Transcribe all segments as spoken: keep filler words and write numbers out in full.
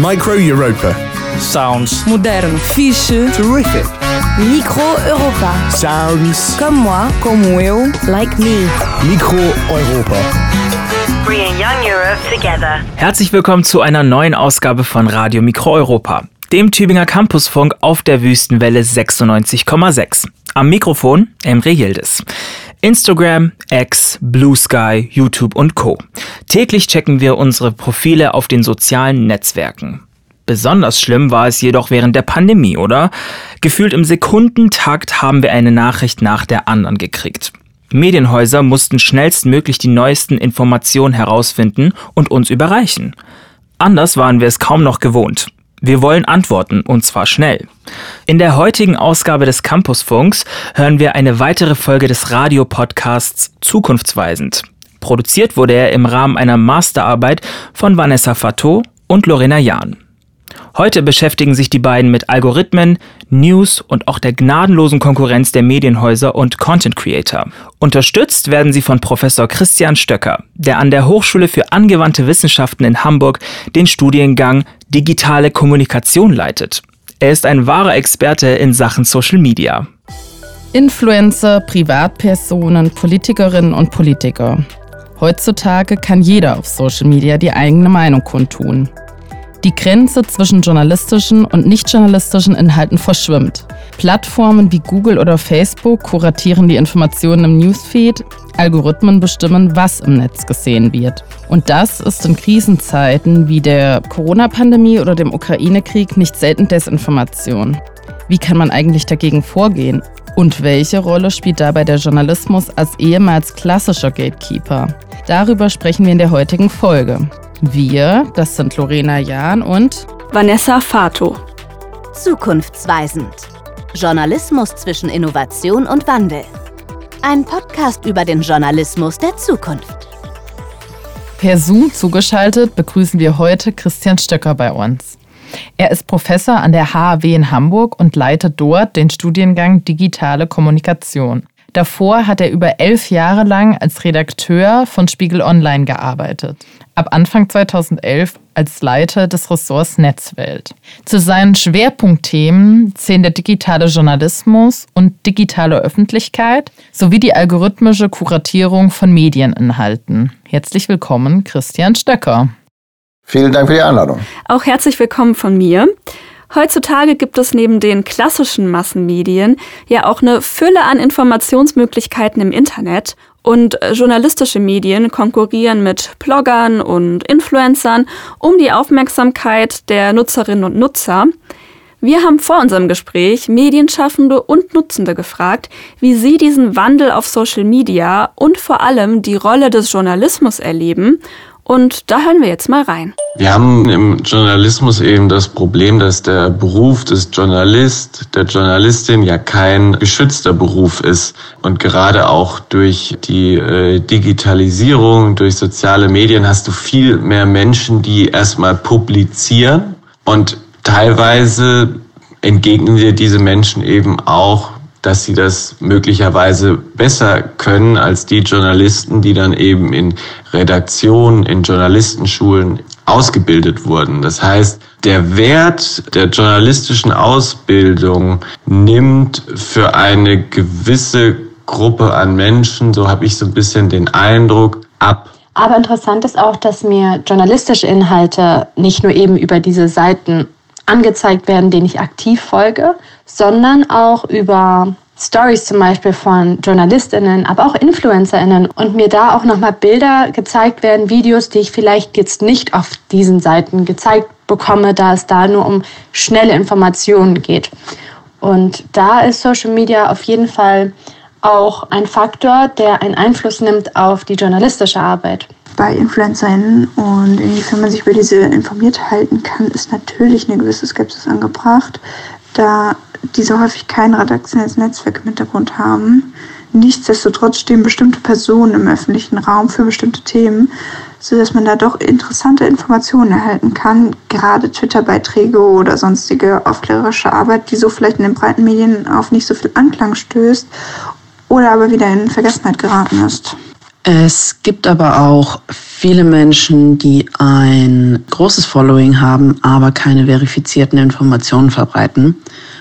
Micro Europa. Sounds. Modern. Fiche. Terrific. Micro Europa. Sounds. Comme moi. Como eu. Like me. Micro Europa. Bringing young Europe together. Herzlich willkommen zu einer neuen Ausgabe von Radio Mikro Europa, dem Tübinger Campusfunk auf der Wüstenwelle sechsundneunzig Komma sechs. Am Mikrofon Emre Yildiz. Instagram, X, Blue Sky, YouTube und Co. Täglich checken wir unsere Profile auf den sozialen Netzwerken. Besonders schlimm war es jedoch während der Pandemie, oder? Gefühlt im Sekundentakt haben wir eine Nachricht nach der anderen gekriegt. Medienhäuser mussten schnellstmöglich die neuesten Informationen herausfinden und uns überreichen. Anders waren wir es kaum noch gewohnt. Wir wollen Antworten, und zwar schnell. In der heutigen Ausgabe des Campusfunks hören wir eine weitere Folge des Radiopodcasts Zukunftsweisend. Produziert wurde er im Rahmen einer Masterarbeit von Vanessa Fatto und Lorena Jahn. Heute beschäftigen sich die beiden mit Algorithmen, News und auch der gnadenlosen Konkurrenz der Medienhäuser und Content Creator. Unterstützt werden sie von Professor Christian Stöcker, der an der Hochschule für angewandte Wissenschaften in Hamburg den Studiengang Digitale Kommunikation leitet. Er ist ein wahrer Experte in Sachen Social Media. Influencer, Privatpersonen, Politikerinnen und Politiker. Heutzutage kann jeder auf Social Media die eigene Meinung kundtun. Die Grenze zwischen journalistischen und nicht-journalistischen Inhalten verschwimmt. Plattformen wie Google oder Facebook kuratieren die Informationen im Newsfeed, Algorithmen bestimmen, was im Netz gesehen wird. Und das ist in Krisenzeiten wie der Corona-Pandemie oder dem Ukraine-Krieg nicht selten Desinformation. Wie kann man eigentlich dagegen vorgehen? Und welche Rolle spielt dabei der Journalismus als ehemals klassischer Gatekeeper? Darüber sprechen wir in der heutigen Folge. Wir, das sind Lorena Jahn und Vanessa Fatto. Zukunftsweisend. Journalismus zwischen Innovation und Wandel. Ein Podcast über den Journalismus der Zukunft. Per Zoom zugeschaltet begrüßen wir heute Christian Stöcker bei uns. Er ist Professor an der H A W in Hamburg und leitet dort den Studiengang Digitale Kommunikation. Davor hat er über elf Jahre lang als Redakteur von Spiegel Online gearbeitet. Ab Anfang zweitausendelf als Leiter des Ressorts Netzwelt. Zu seinen Schwerpunktthemen zählen der digitale Journalismus und digitale Öffentlichkeit sowie die algorithmische Kuratierung von Medieninhalten. Herzlich willkommen, Christian Stöcker. Vielen Dank für die Einladung. Auch herzlich willkommen von mir. Heutzutage gibt es neben den klassischen Massenmedien ja auch eine Fülle an Informationsmöglichkeiten im Internet. Und journalistische Medien konkurrieren mit Bloggern und Influencern um die Aufmerksamkeit der Nutzerinnen und Nutzer. Wir haben vor unserem Gespräch Medienschaffende und Nutzende gefragt, wie sie diesen Wandel auf Social Media und vor allem die Rolle des Journalismus erleben. Und da hören wir jetzt mal rein. Wir haben im Journalismus eben das Problem, dass der Beruf des Journalist, der Journalistin ja kein geschützter Beruf ist. Und gerade auch durch die äh, Digitalisierung, durch soziale Medien hast du viel mehr Menschen, die erstmal publizieren. Und teilweise entgegnen dir diese Menschen eben auch, dass sie das möglicherweise besser können als die Journalisten, die dann eben in Redaktionen, in Journalistenschulen ausgebildet wurden. Das heißt, der Wert der journalistischen Ausbildung nimmt für eine gewisse Gruppe an Menschen, so habe ich so ein bisschen den Eindruck, ab. Aber interessant ist auch, dass mir journalistische Inhalte nicht nur eben über diese Seiten angezeigt werden, denen ich aktiv folge, sondern auch über Stories zum Beispiel von JournalistInnen, aber auch InfluencerInnen und mir da auch nochmal Bilder gezeigt werden, Videos, die ich vielleicht jetzt nicht auf diesen Seiten gezeigt bekomme, da es da nur um schnelle Informationen geht. Und da ist Social Media auf jeden Fall auch ein Faktor, der einen Einfluss nimmt auf die journalistische Arbeit. Bei InfluencerInnen und inwiefern man sich über diese informiert halten kann, ist natürlich eine gewisse Skepsis angebracht, da diese häufig kein redaktionelles Netzwerk im Hintergrund haben. Nichtsdestotrotz stehen bestimmte Personen im öffentlichen Raum für bestimmte Themen, sodass man da doch interessante Informationen erhalten kann, gerade Twitter-Beiträge oder sonstige aufklärerische Arbeit, die so vielleicht in den breiten Medien auf nicht so viel Anklang stößt oder aber wieder in Vergessenheit geraten ist. Es gibt aber auch viele Menschen, die ein großes Following haben, aber keine verifizierten Informationen verbreiten.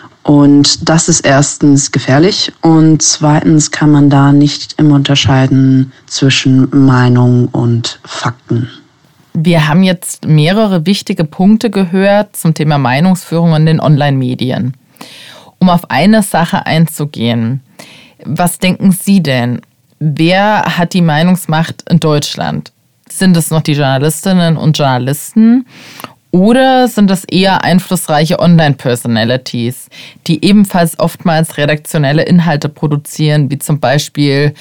Und das ist erstens gefährlich und zweitens kann man da nicht immer unterscheiden zwischen Meinung und Fakten. Wir haben jetzt mehrere wichtige Punkte gehört zum Thema Meinungsführung in den Online-Medien. Um auf eine Sache einzugehen, was denken Sie denn? Wer hat die Meinungsmacht in Deutschland? Sind es noch die Journalistinnen und Journalisten oder sind es eher einflussreiche Online-Personalities, die ebenfalls oftmals redaktionelle Inhalte produzieren, wie zum Beispiel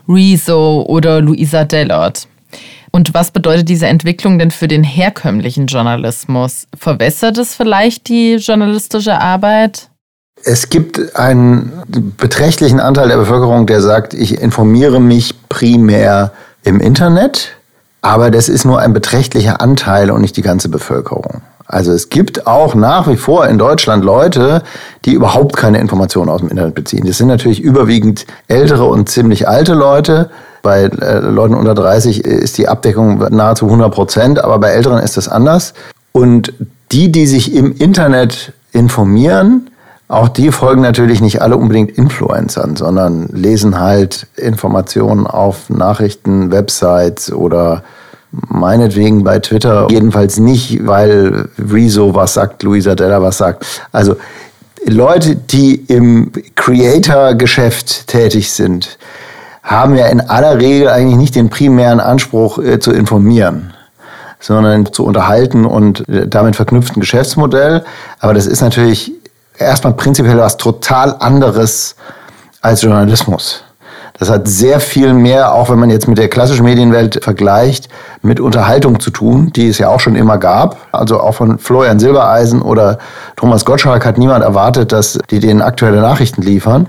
Rezo oder Luisa Dellert? Und was bedeutet diese Entwicklung denn für den herkömmlichen Journalismus? Verwässert es vielleicht die journalistische Arbeit? Es gibt einen beträchtlichen Anteil der Bevölkerung, der sagt, ich informiere mich primär im Internet, aber das ist nur ein beträchtlicher Anteil und nicht die ganze Bevölkerung. Also es gibt auch nach wie vor in Deutschland Leute, die überhaupt keine Informationen aus dem Internet beziehen. Das sind natürlich überwiegend ältere und ziemlich alte Leute. Bei äh, Leuten unter dreißig ist die Abdeckung nahezu hundert Prozent, aber bei Älteren ist das anders. Und die, die sich im Internet informieren, auch die folgen natürlich nicht alle unbedingt Influencern, sondern lesen halt Informationen auf Nachrichten, Websites oder meinetwegen bei Twitter. Jedenfalls nicht, weil Rezo was sagt, Luisa Dellert was sagt. Also Leute, die im Creator-Geschäft tätig sind, haben ja in aller Regel eigentlich nicht den primären Anspruch äh, zu informieren, sondern zu unterhalten und äh, damit verknüpften Geschäftsmodell. Aber das ist natürlich erstmal prinzipiell was total anderes als Journalismus. Das hat sehr viel mehr, auch wenn man jetzt mit der klassischen Medienwelt vergleicht, mit Unterhaltung zu tun, die es ja auch schon immer gab. Also auch von Florian Silbereisen oder Thomas Gottschalk hat niemand erwartet, dass die denen aktuelle Nachrichten liefern.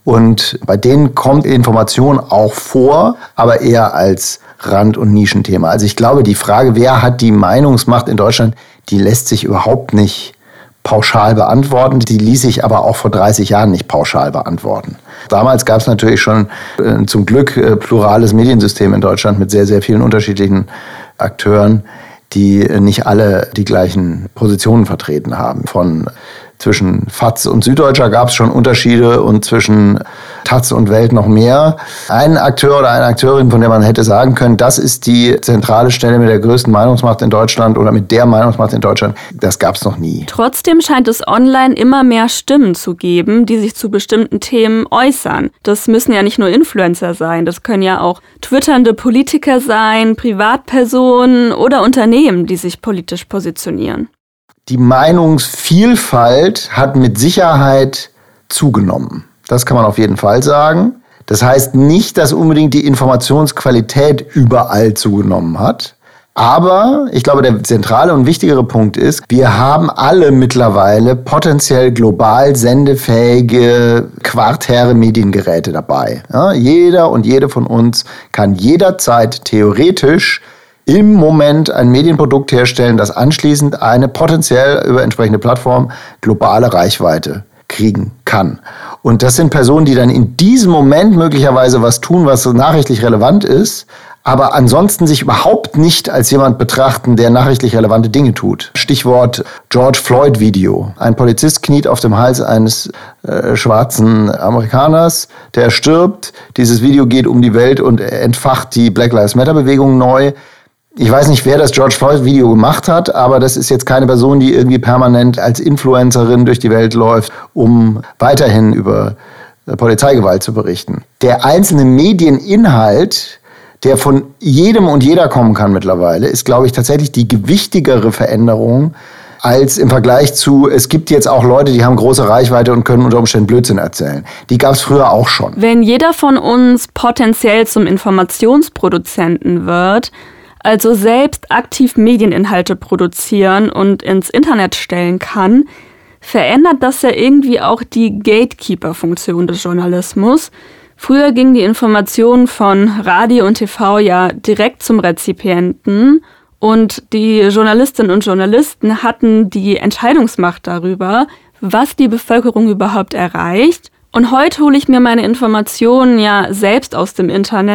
Und bei denen kommt Information auch vor, aber eher als Rand- und Nischenthema. Also ich glaube, die Frage, wer hat die Meinungsmacht in Deutschland, die lässt sich überhaupt nicht pauschal beantworten. Die ließ sich aber auch vor dreißig Jahren nicht pauschal beantworten. Damals gab es natürlich schon äh, zum Glück äh, plurales Mediensystem in Deutschland mit sehr, sehr vielen unterschiedlichen Akteuren, die äh, nicht alle die gleichen Positionen vertreten haben. Von zwischen F A Z und Süddeutscher gab es schon Unterschiede und zwischen Taz und Welt noch mehr. Ein Akteur oder eine Akteurin, von der man hätte sagen können, das ist die zentrale Stelle mit der größten Meinungsmacht in Deutschland oder mit der Meinungsmacht in Deutschland, das gab es noch nie. Trotzdem scheint es online immer mehr Stimmen zu geben, die sich zu bestimmten Themen äußern. Das müssen ja nicht nur Influencer sein, das können ja auch twitternde Politiker sein, Privatpersonen oder Unternehmen, die sich politisch positionieren. Die Meinungsvielfalt hat mit Sicherheit zugenommen. Das kann man auf jeden Fall sagen. Das heißt nicht, dass unbedingt die Informationsqualität überall zugenommen hat. Aber ich glaube, der zentrale und wichtigere Punkt ist, wir haben alle mittlerweile potenziell global sendefähige quartäre Mediengeräte dabei. Ja, jeder und jede von uns kann jederzeit theoretisch im Moment ein Medienprodukt herstellen, das anschließend eine potenziell über entsprechende Plattform globale Reichweite kriegen kann. Und das sind Personen, die dann in diesem Moment möglicherweise was tun, was so nachrichtlich relevant ist, aber ansonsten sich überhaupt nicht als jemand betrachten, der nachrichtlich relevante Dinge tut. Stichwort George Floyd-Video. Ein Polizist kniet auf dem Hals eines äh, schwarzen Amerikaners, der stirbt. Dieses Video geht um die Welt und entfacht die Black Lives Matter-Bewegung neu. Ich weiß nicht, wer das George Floyd-Video gemacht hat, aber das ist jetzt keine Person, die irgendwie permanent als Influencerin durch die Welt läuft, um weiterhin über Polizeigewalt zu berichten. Der einzelne Medieninhalt, der von jedem und jeder kommen kann mittlerweile, ist, glaube ich, tatsächlich die gewichtigere Veränderung als im Vergleich zu, es gibt jetzt auch Leute, die haben große Reichweite und können unter Umständen Blödsinn erzählen. Die gab es früher auch schon. Wenn jeder von uns potenziell zum Informationsproduzenten wird, also selbst aktiv Medieninhalte produzieren und ins Internet stellen kann, verändert das ja irgendwie auch die Gatekeeper-Funktion des Journalismus. Früher ging die Information von Radio und T V ja direkt zum Rezipienten und die Journalistinnen und Journalisten hatten die Entscheidungsmacht darüber, was die Bevölkerung überhaupt erreicht. Und heute hole ich mir meine Informationen ja selbst aus dem Internet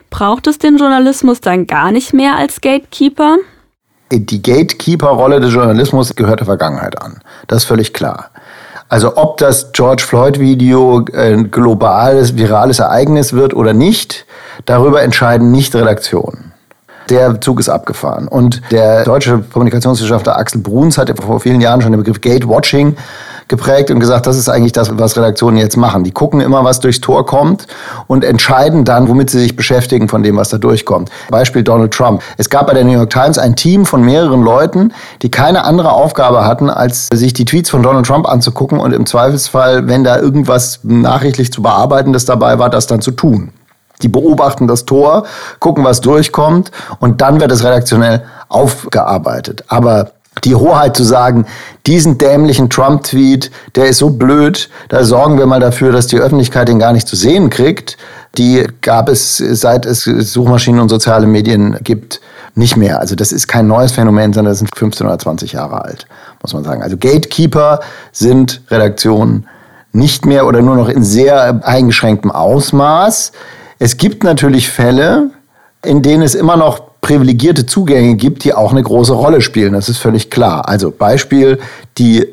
Braucht es den Journalismus dann gar nicht mehr als Gatekeeper? Die Gatekeeper-Rolle des Journalismus gehört der Vergangenheit an. Das ist völlig klar. Also ob das George Floyd-Video ein globales, virales Ereignis wird oder nicht, darüber entscheiden nicht Redaktionen. Der Zug ist abgefahren. Und der deutsche Kommunikationswissenschaftler Axel Bruns hat vor vielen Jahren schon den Begriff Gatewatching geprägt und gesagt, das ist eigentlich das, was Redaktionen jetzt machen. Die gucken immer, was durchs Tor kommt und entscheiden dann, womit sie sich beschäftigen von dem, was da durchkommt. Beispiel Donald Trump. Es gab bei der New York Times ein Team von mehreren Leuten, die keine andere Aufgabe hatten, als sich die Tweets von Donald Trump anzugucken und im Zweifelsfall, wenn da irgendwas nachrichtlich zu bearbeitendes dabei war, das dann zu tun. Die beobachten das Tor, gucken, was durchkommt und dann wird es redaktionell aufgearbeitet. Aber die Hoheit zu sagen, diesen dämlichen Trump-Tweet, der ist so blöd, da sorgen wir mal dafür, dass die Öffentlichkeit den gar nicht zu sehen kriegt, die gab es, seit es Suchmaschinen und soziale Medien gibt, nicht mehr. Also das ist kein neues Phänomen, sondern das sind fünfzehn oder zwanzig Jahre alt, muss man sagen. Also Gatekeeper sind Redaktionen nicht mehr oder nur noch in sehr eingeschränktem Ausmaß. Es gibt natürlich Fälle, in denen es immer noch privilegierte Zugänge gibt, die auch eine große Rolle spielen. Das ist völlig klar. Also Beispiel die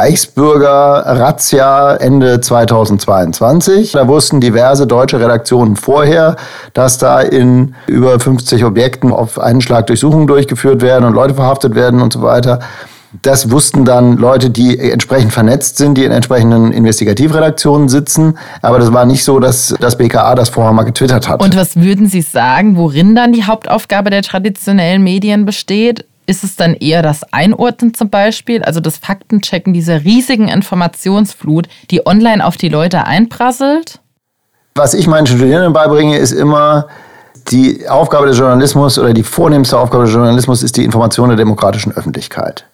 Reichsbürger-Razzia Ende zweitausendzweiundzwanzig. Da wussten diverse deutsche Redaktionen vorher, dass da in über fünfzig Objekten auf einen Schlag Durchsuchungen durchgeführt werden und Leute verhaftet werden und so weiter. Das wussten dann Leute, die entsprechend vernetzt sind, die in entsprechenden Investigativredaktionen sitzen. Aber das war nicht so, dass das B K A das vorher mal getwittert hat. Und was würden Sie sagen, worin dann die Hauptaufgabe der traditionellen Medien besteht? Ist es dann eher das Einordnen zum Beispiel, also das Faktenchecken dieser riesigen Informationsflut, die online auf die Leute einprasselt? Was ich meinen Studierenden beibringe, ist immer, die Aufgabe des Journalismus oder die vornehmste Aufgabe des Journalismus ist die Information der demokratischen Öffentlichkeit.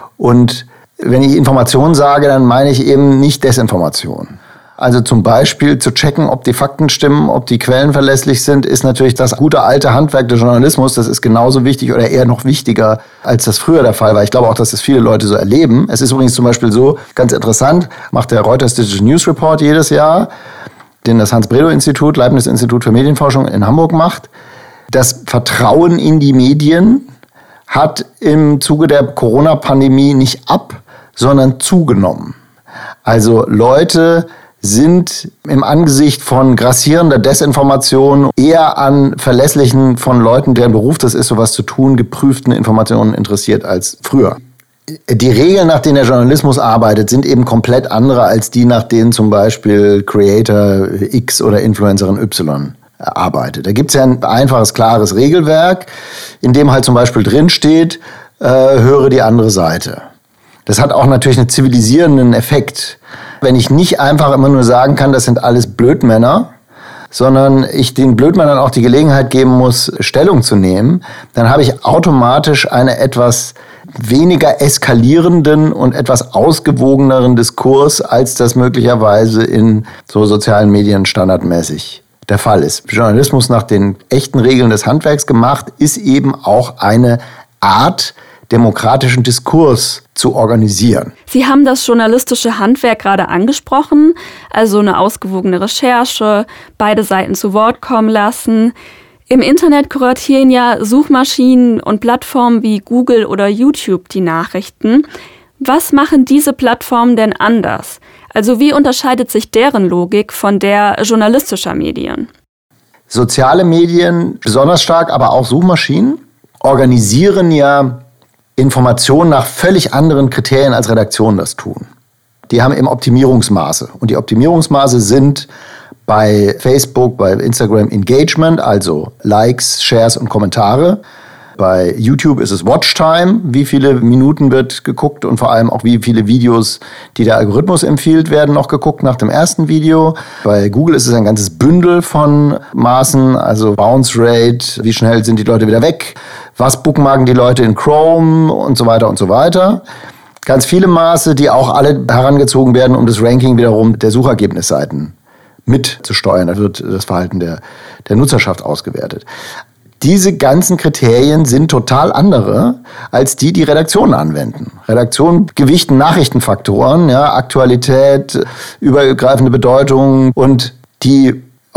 Und wenn ich Information sage, dann meine ich eben nicht Desinformation. Also zum Beispiel zu checken, ob die Fakten stimmen, ob die Quellen verlässlich sind, ist natürlich das gute alte Handwerk des Journalismus. Das ist genauso wichtig oder eher noch wichtiger, als das früher der Fall war. Ich glaube auch, dass das viele Leute so erleben. Es ist übrigens zum Beispiel so, ganz interessant, macht der Reuters Digital News Report jedes Jahr, den das Hans-Bredow-Institut, Leibniz-Institut für Medienforschung in Hamburg macht. Das Vertrauen in die Medien hat im Zuge der Corona-Pandemie nicht ab, sondern zugenommen. Also Leute sind im Angesicht von grassierender Desinformation eher an verlässlichen, von Leuten, deren Beruf das ist, sowas zu tun, geprüften Informationen interessiert als früher. Die Regeln, nach denen der Journalismus arbeitet, sind eben komplett andere als die, nach denen zum Beispiel Creator X oder Influencerin Y arbeitet. Da gibt es ja ein einfaches, klares Regelwerk, in dem halt zum Beispiel drinsteht, äh, höre die andere Seite. Das hat auch natürlich einen zivilisierenden Effekt. Wenn ich nicht einfach immer nur sagen kann, das sind alles Blödmänner, sondern ich den Blödmännern auch die Gelegenheit geben muss, Stellung zu nehmen, dann habe ich automatisch eine etwas weniger eskalierenden und etwas ausgewogeneren Diskurs, als das möglicherweise in so sozialen Medien standardmäßig der Fall ist. Journalismus nach den echten Regeln des Handwerks gemacht, ist eben auch eine Art, demokratischen Diskurs zu organisieren. Sie haben das journalistische Handwerk gerade angesprochen, also eine ausgewogene Recherche, beide Seiten zu Wort kommen lassen. Im Internet kuratieren ja Suchmaschinen und Plattformen wie Google oder YouTube die Nachrichten. Was machen diese Plattformen denn anders? Also wie unterscheidet sich deren Logik von der journalistischer Medien? Soziale Medien, besonders stark, aber auch Suchmaschinen, organisieren ja Informationen nach völlig anderen Kriterien, als Redaktionen das tun. Die haben eben Optimierungsmaße. Und die Optimierungsmaße sind bei Facebook, bei Instagram Engagement, also Likes, Shares und Kommentare. Bei YouTube ist es Watchtime, wie viele Minuten wird geguckt und vor allem auch wie viele Videos, die der Algorithmus empfiehlt, werden noch geguckt nach dem ersten Video. Bei Google ist es ein ganzes Bündel von Maßen, also Bounce Rate, wie schnell sind die Leute wieder weg, was bookmarken die Leute in Chrome und so weiter und so weiter. Ganz viele Maße, die auch alle herangezogen werden, um das Ranking wiederum der Suchergebnisseiten mitzusteuern. Da wird das Verhalten der, der Nutzerschaft ausgewertet. Diese ganzen Kriterien sind total andere als die, die Redaktionen anwenden. Redaktionen gewichten Nachrichtenfaktoren, ja, Aktualität, übergreifende Bedeutung und die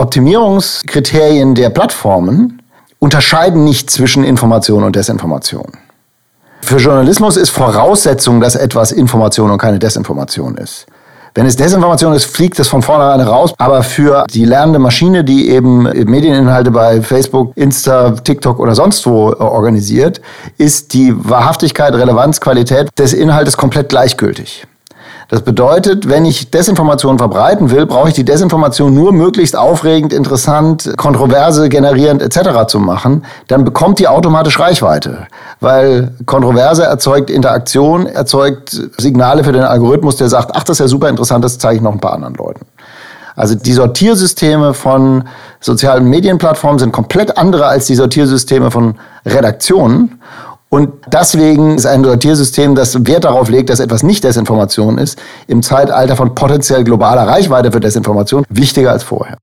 Optimierungskriterien der Plattformen unterscheiden nicht zwischen Information und Desinformation. Für Journalismus ist Voraussetzung, dass etwas Information und keine Desinformation ist. Wenn es Desinformation ist, fliegt es von vornherein raus. Aber für die lernende Maschine, die eben Medieninhalte bei Facebook, Insta, TikTok oder sonst wo organisiert, ist die Wahrhaftigkeit, Relevanz, Qualität des Inhaltes komplett gleichgültig. Das bedeutet, wenn ich Desinformation verbreiten will, brauche ich die Desinformation nur möglichst aufregend, interessant, Kontroverse generierend et cetera zu machen. Dann bekommt die automatisch Reichweite, weil Kontroverse erzeugt Interaktion, erzeugt Signale für den Algorithmus, der sagt, ach, das ist ja super interessant, das zeige ich noch ein paar anderen Leuten. Also die Sortiersysteme von sozialen Medienplattformen sind komplett andere als die Sortiersysteme von Redaktionen. Und deswegen ist ein Sortiersystem, das Wert darauf legt, dass etwas nicht Desinformation ist, im Zeitalter von potenziell globaler Reichweite für Desinformation wichtiger als vorher.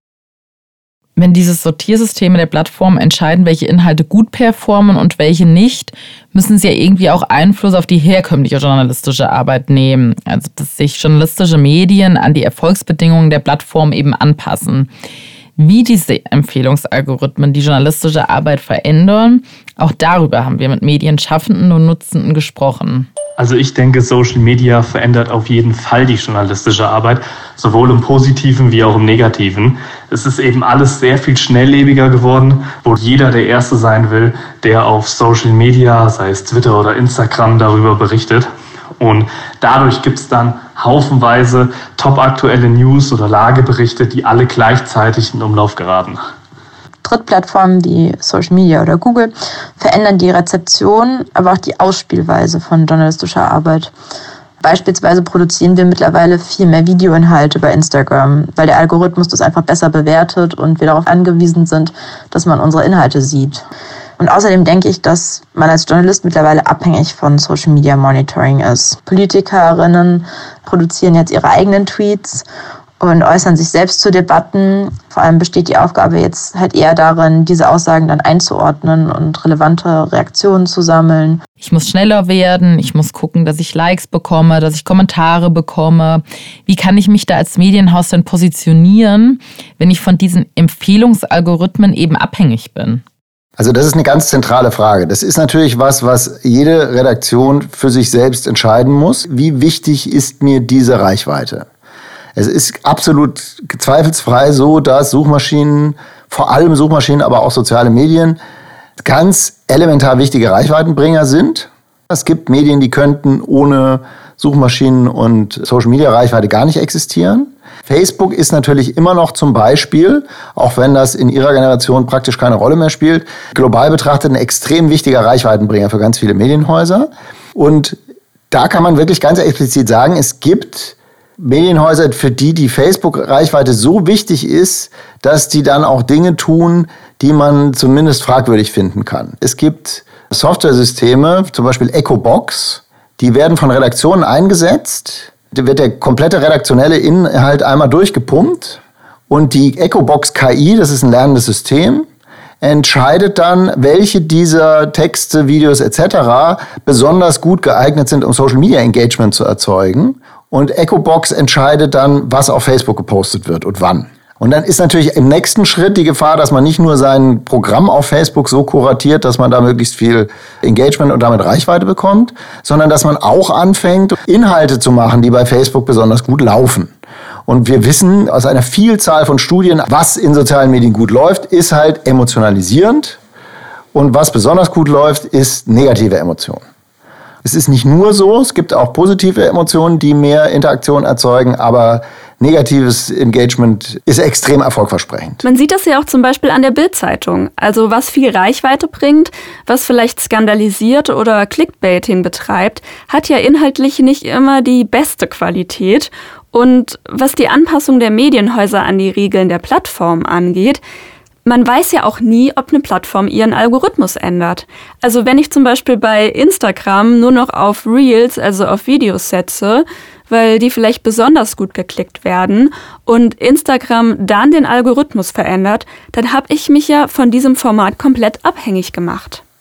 Wenn diese Sortiersysteme der Plattform entscheiden, welche Inhalte gut performen und welche nicht, müssen sie ja irgendwie auch Einfluss auf die herkömmliche journalistische Arbeit nehmen. Also dass sich journalistische Medien an die Erfolgsbedingungen der Plattform eben anpassen. Wie diese Empfehlungsalgorithmen die journalistische Arbeit verändern, auch darüber haben wir mit Medienschaffenden und Nutzenden gesprochen. Also ich denke, Social Media verändert auf jeden Fall die journalistische Arbeit, sowohl im Positiven wie auch im Negativen. Es ist eben alles sehr viel schnelllebiger geworden, wo jeder der Erste sein will, der auf Social Media, sei es Twitter oder Instagram, darüber berichtet. Und dadurch gibt es dann haufenweise topaktuelle News oder Lageberichte, die alle gleichzeitig in Umlauf geraten. Drittplattformen wie Social Media oder Google verändern die Rezeption, aber auch die Ausspielweise von journalistischer Arbeit. Beispielsweise produzieren wir mittlerweile viel mehr Videoinhalte bei Instagram, weil der Algorithmus das einfach besser bewertet und wir darauf angewiesen sind, dass man unsere Inhalte sieht. Und außerdem denke ich, dass man als Journalist mittlerweile abhängig von Social Media Monitoring ist. Politikerinnen produzieren jetzt ihre eigenen Tweets und äußern sich selbst zu Debatten. Vor allem besteht die Aufgabe jetzt halt eher darin, diese Aussagen dann einzuordnen und relevante Reaktionen zu sammeln. Ich muss schneller werden, ich muss gucken, dass ich Likes bekomme, dass ich Kommentare bekomme. Wie kann ich mich da als Medienhaus denn positionieren, wenn ich von diesen Empfehlungsalgorithmen eben abhängig bin? Also das ist eine ganz zentrale Frage. Das ist natürlich was, was jede Redaktion für sich selbst entscheiden muss. Wie wichtig ist mir diese Reichweite? Es ist absolut zweifelsfrei so, dass Suchmaschinen, vor allem Suchmaschinen, aber auch soziale Medien, ganz elementar wichtige Reichweitenbringer sind. Es gibt Medien, die könnten ohne Suchmaschinen und Social-Media-Reichweite gar nicht existieren. Facebook ist natürlich immer noch zum Beispiel, auch wenn das in ihrer Generation praktisch keine Rolle mehr spielt, global betrachtet ein extrem wichtiger Reichweitenbringer für ganz viele Medienhäuser. Und da kann man wirklich ganz explizit sagen, es gibt Medienhäuser, für die die Facebook-Reichweite so wichtig ist, dass die dann auch Dinge tun, die man zumindest fragwürdig finden kann. Es gibt Softwaresysteme, zum Beispiel EchoBox, die werden von Redaktionen eingesetzt. Da wird der komplette redaktionelle Inhalt einmal durchgepumpt und die EchoBox K I, das ist ein lernendes System, entscheidet dann, welche dieser Texte, Videos et cetera besonders gut geeignet sind, um Social Media Engagement zu erzeugen. Und EchoBox entscheidet dann, was auf Facebook gepostet wird und wann. Und dann ist natürlich im nächsten Schritt die Gefahr, dass man nicht nur sein Programm auf Facebook so kuratiert, dass man da möglichst viel Engagement und damit Reichweite bekommt, sondern dass man auch anfängt, Inhalte zu machen, die bei Facebook besonders gut laufen. Und wir wissen aus einer Vielzahl von Studien, was in sozialen Medien gut läuft, ist halt emotionalisierend. Und was besonders gut läuft, ist negative Emotionen. Es ist nicht nur so, es gibt auch positive Emotionen, die mehr Interaktion erzeugen, aber negatives Engagement ist extrem erfolgversprechend. Man sieht das ja auch zum Beispiel an der Bild-Zeitung. Also was viel Reichweite bringt, was vielleicht skandalisiert oder Clickbaiting betreibt, hat ja inhaltlich nicht immer die beste Qualität. Und was die Anpassung der Medienhäuser an die Regeln der Plattform angeht, man weiß ja auch nie, ob eine Plattform ihren Algorithmus ändert. Also wenn ich zum Beispiel bei Instagram nur noch auf Reels, also auf Videos setze, weil die vielleicht besonders gut geklickt werden und Instagram dann den Algorithmus verändert, dann habe ich mich ja von diesem Format komplett abhängig gemacht.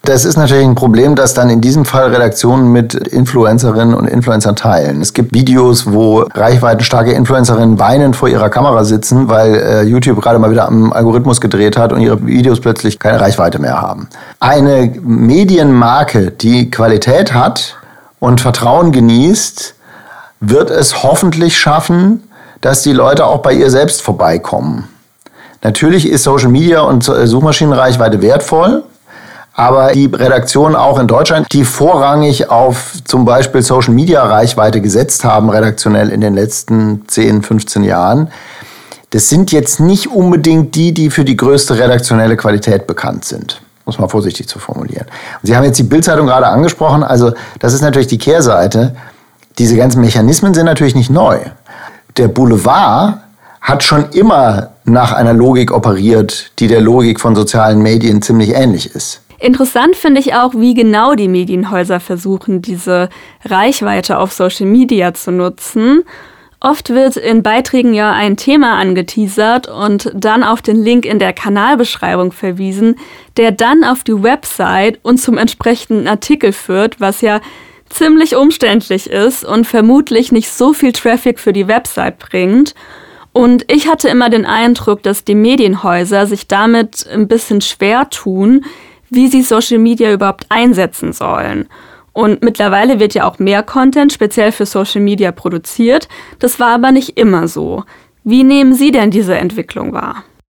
Das ist natürlich ein Problem, dass dann in diesem Fall Redaktionen mit Influencerinnen und Influencern teilen. Es gibt Videos, wo reichweitenstarke Influencerinnen weinend vor ihrer Kamera sitzen, weil äh, YouTube gerade mal wieder am Algorithmus gedreht hat und ihre Videos plötzlich keine Reichweite mehr haben. Eine Medienmarke, die Qualität hat und Vertrauen genießt, wird es hoffentlich schaffen, dass die Leute auch bei ihr selbst vorbeikommen. Natürlich ist Social Media und Suchmaschinenreichweite wertvoll, aber die Redaktionen auch in Deutschland, die vorrangig auf zum Beispiel Social Media Reichweite gesetzt haben, redaktionell in den letzten zehn, fünfzehn Jahren, das sind jetzt nicht unbedingt die, die für die größte redaktionelle Qualität bekannt sind. Muss man vorsichtig zu formulieren. Und Sie haben jetzt die Bild-Zeitung gerade angesprochen, also das ist natürlich die Kehrseite. Diese ganzen Mechanismen sind natürlich nicht neu. Der Boulevard hat schon immer nach einer Logik operiert, die der Logik von sozialen Medien ziemlich ähnlich ist. Interessant finde ich auch, wie genau die Medienhäuser versuchen, diese Reichweite auf Social Media zu nutzen. Oft wird in Beiträgen ja ein Thema angeteasert und dann auf den Link in der Kanalbeschreibung verwiesen, der dann auf die Website und zum entsprechenden Artikel führt, was ja ziemlich umständlich ist und vermutlich nicht so viel Traffic für die Website bringt. Und ich hatte immer den Eindruck, dass die Medienhäuser sich damit ein bisschen schwer tun, wie sie Social Media überhaupt einsetzen sollen. Und mittlerweile wird ja auch mehr Content speziell für Social Media produziert. Das war aber nicht immer so. Wie nehmen Sie denn diese Entwicklung wahr?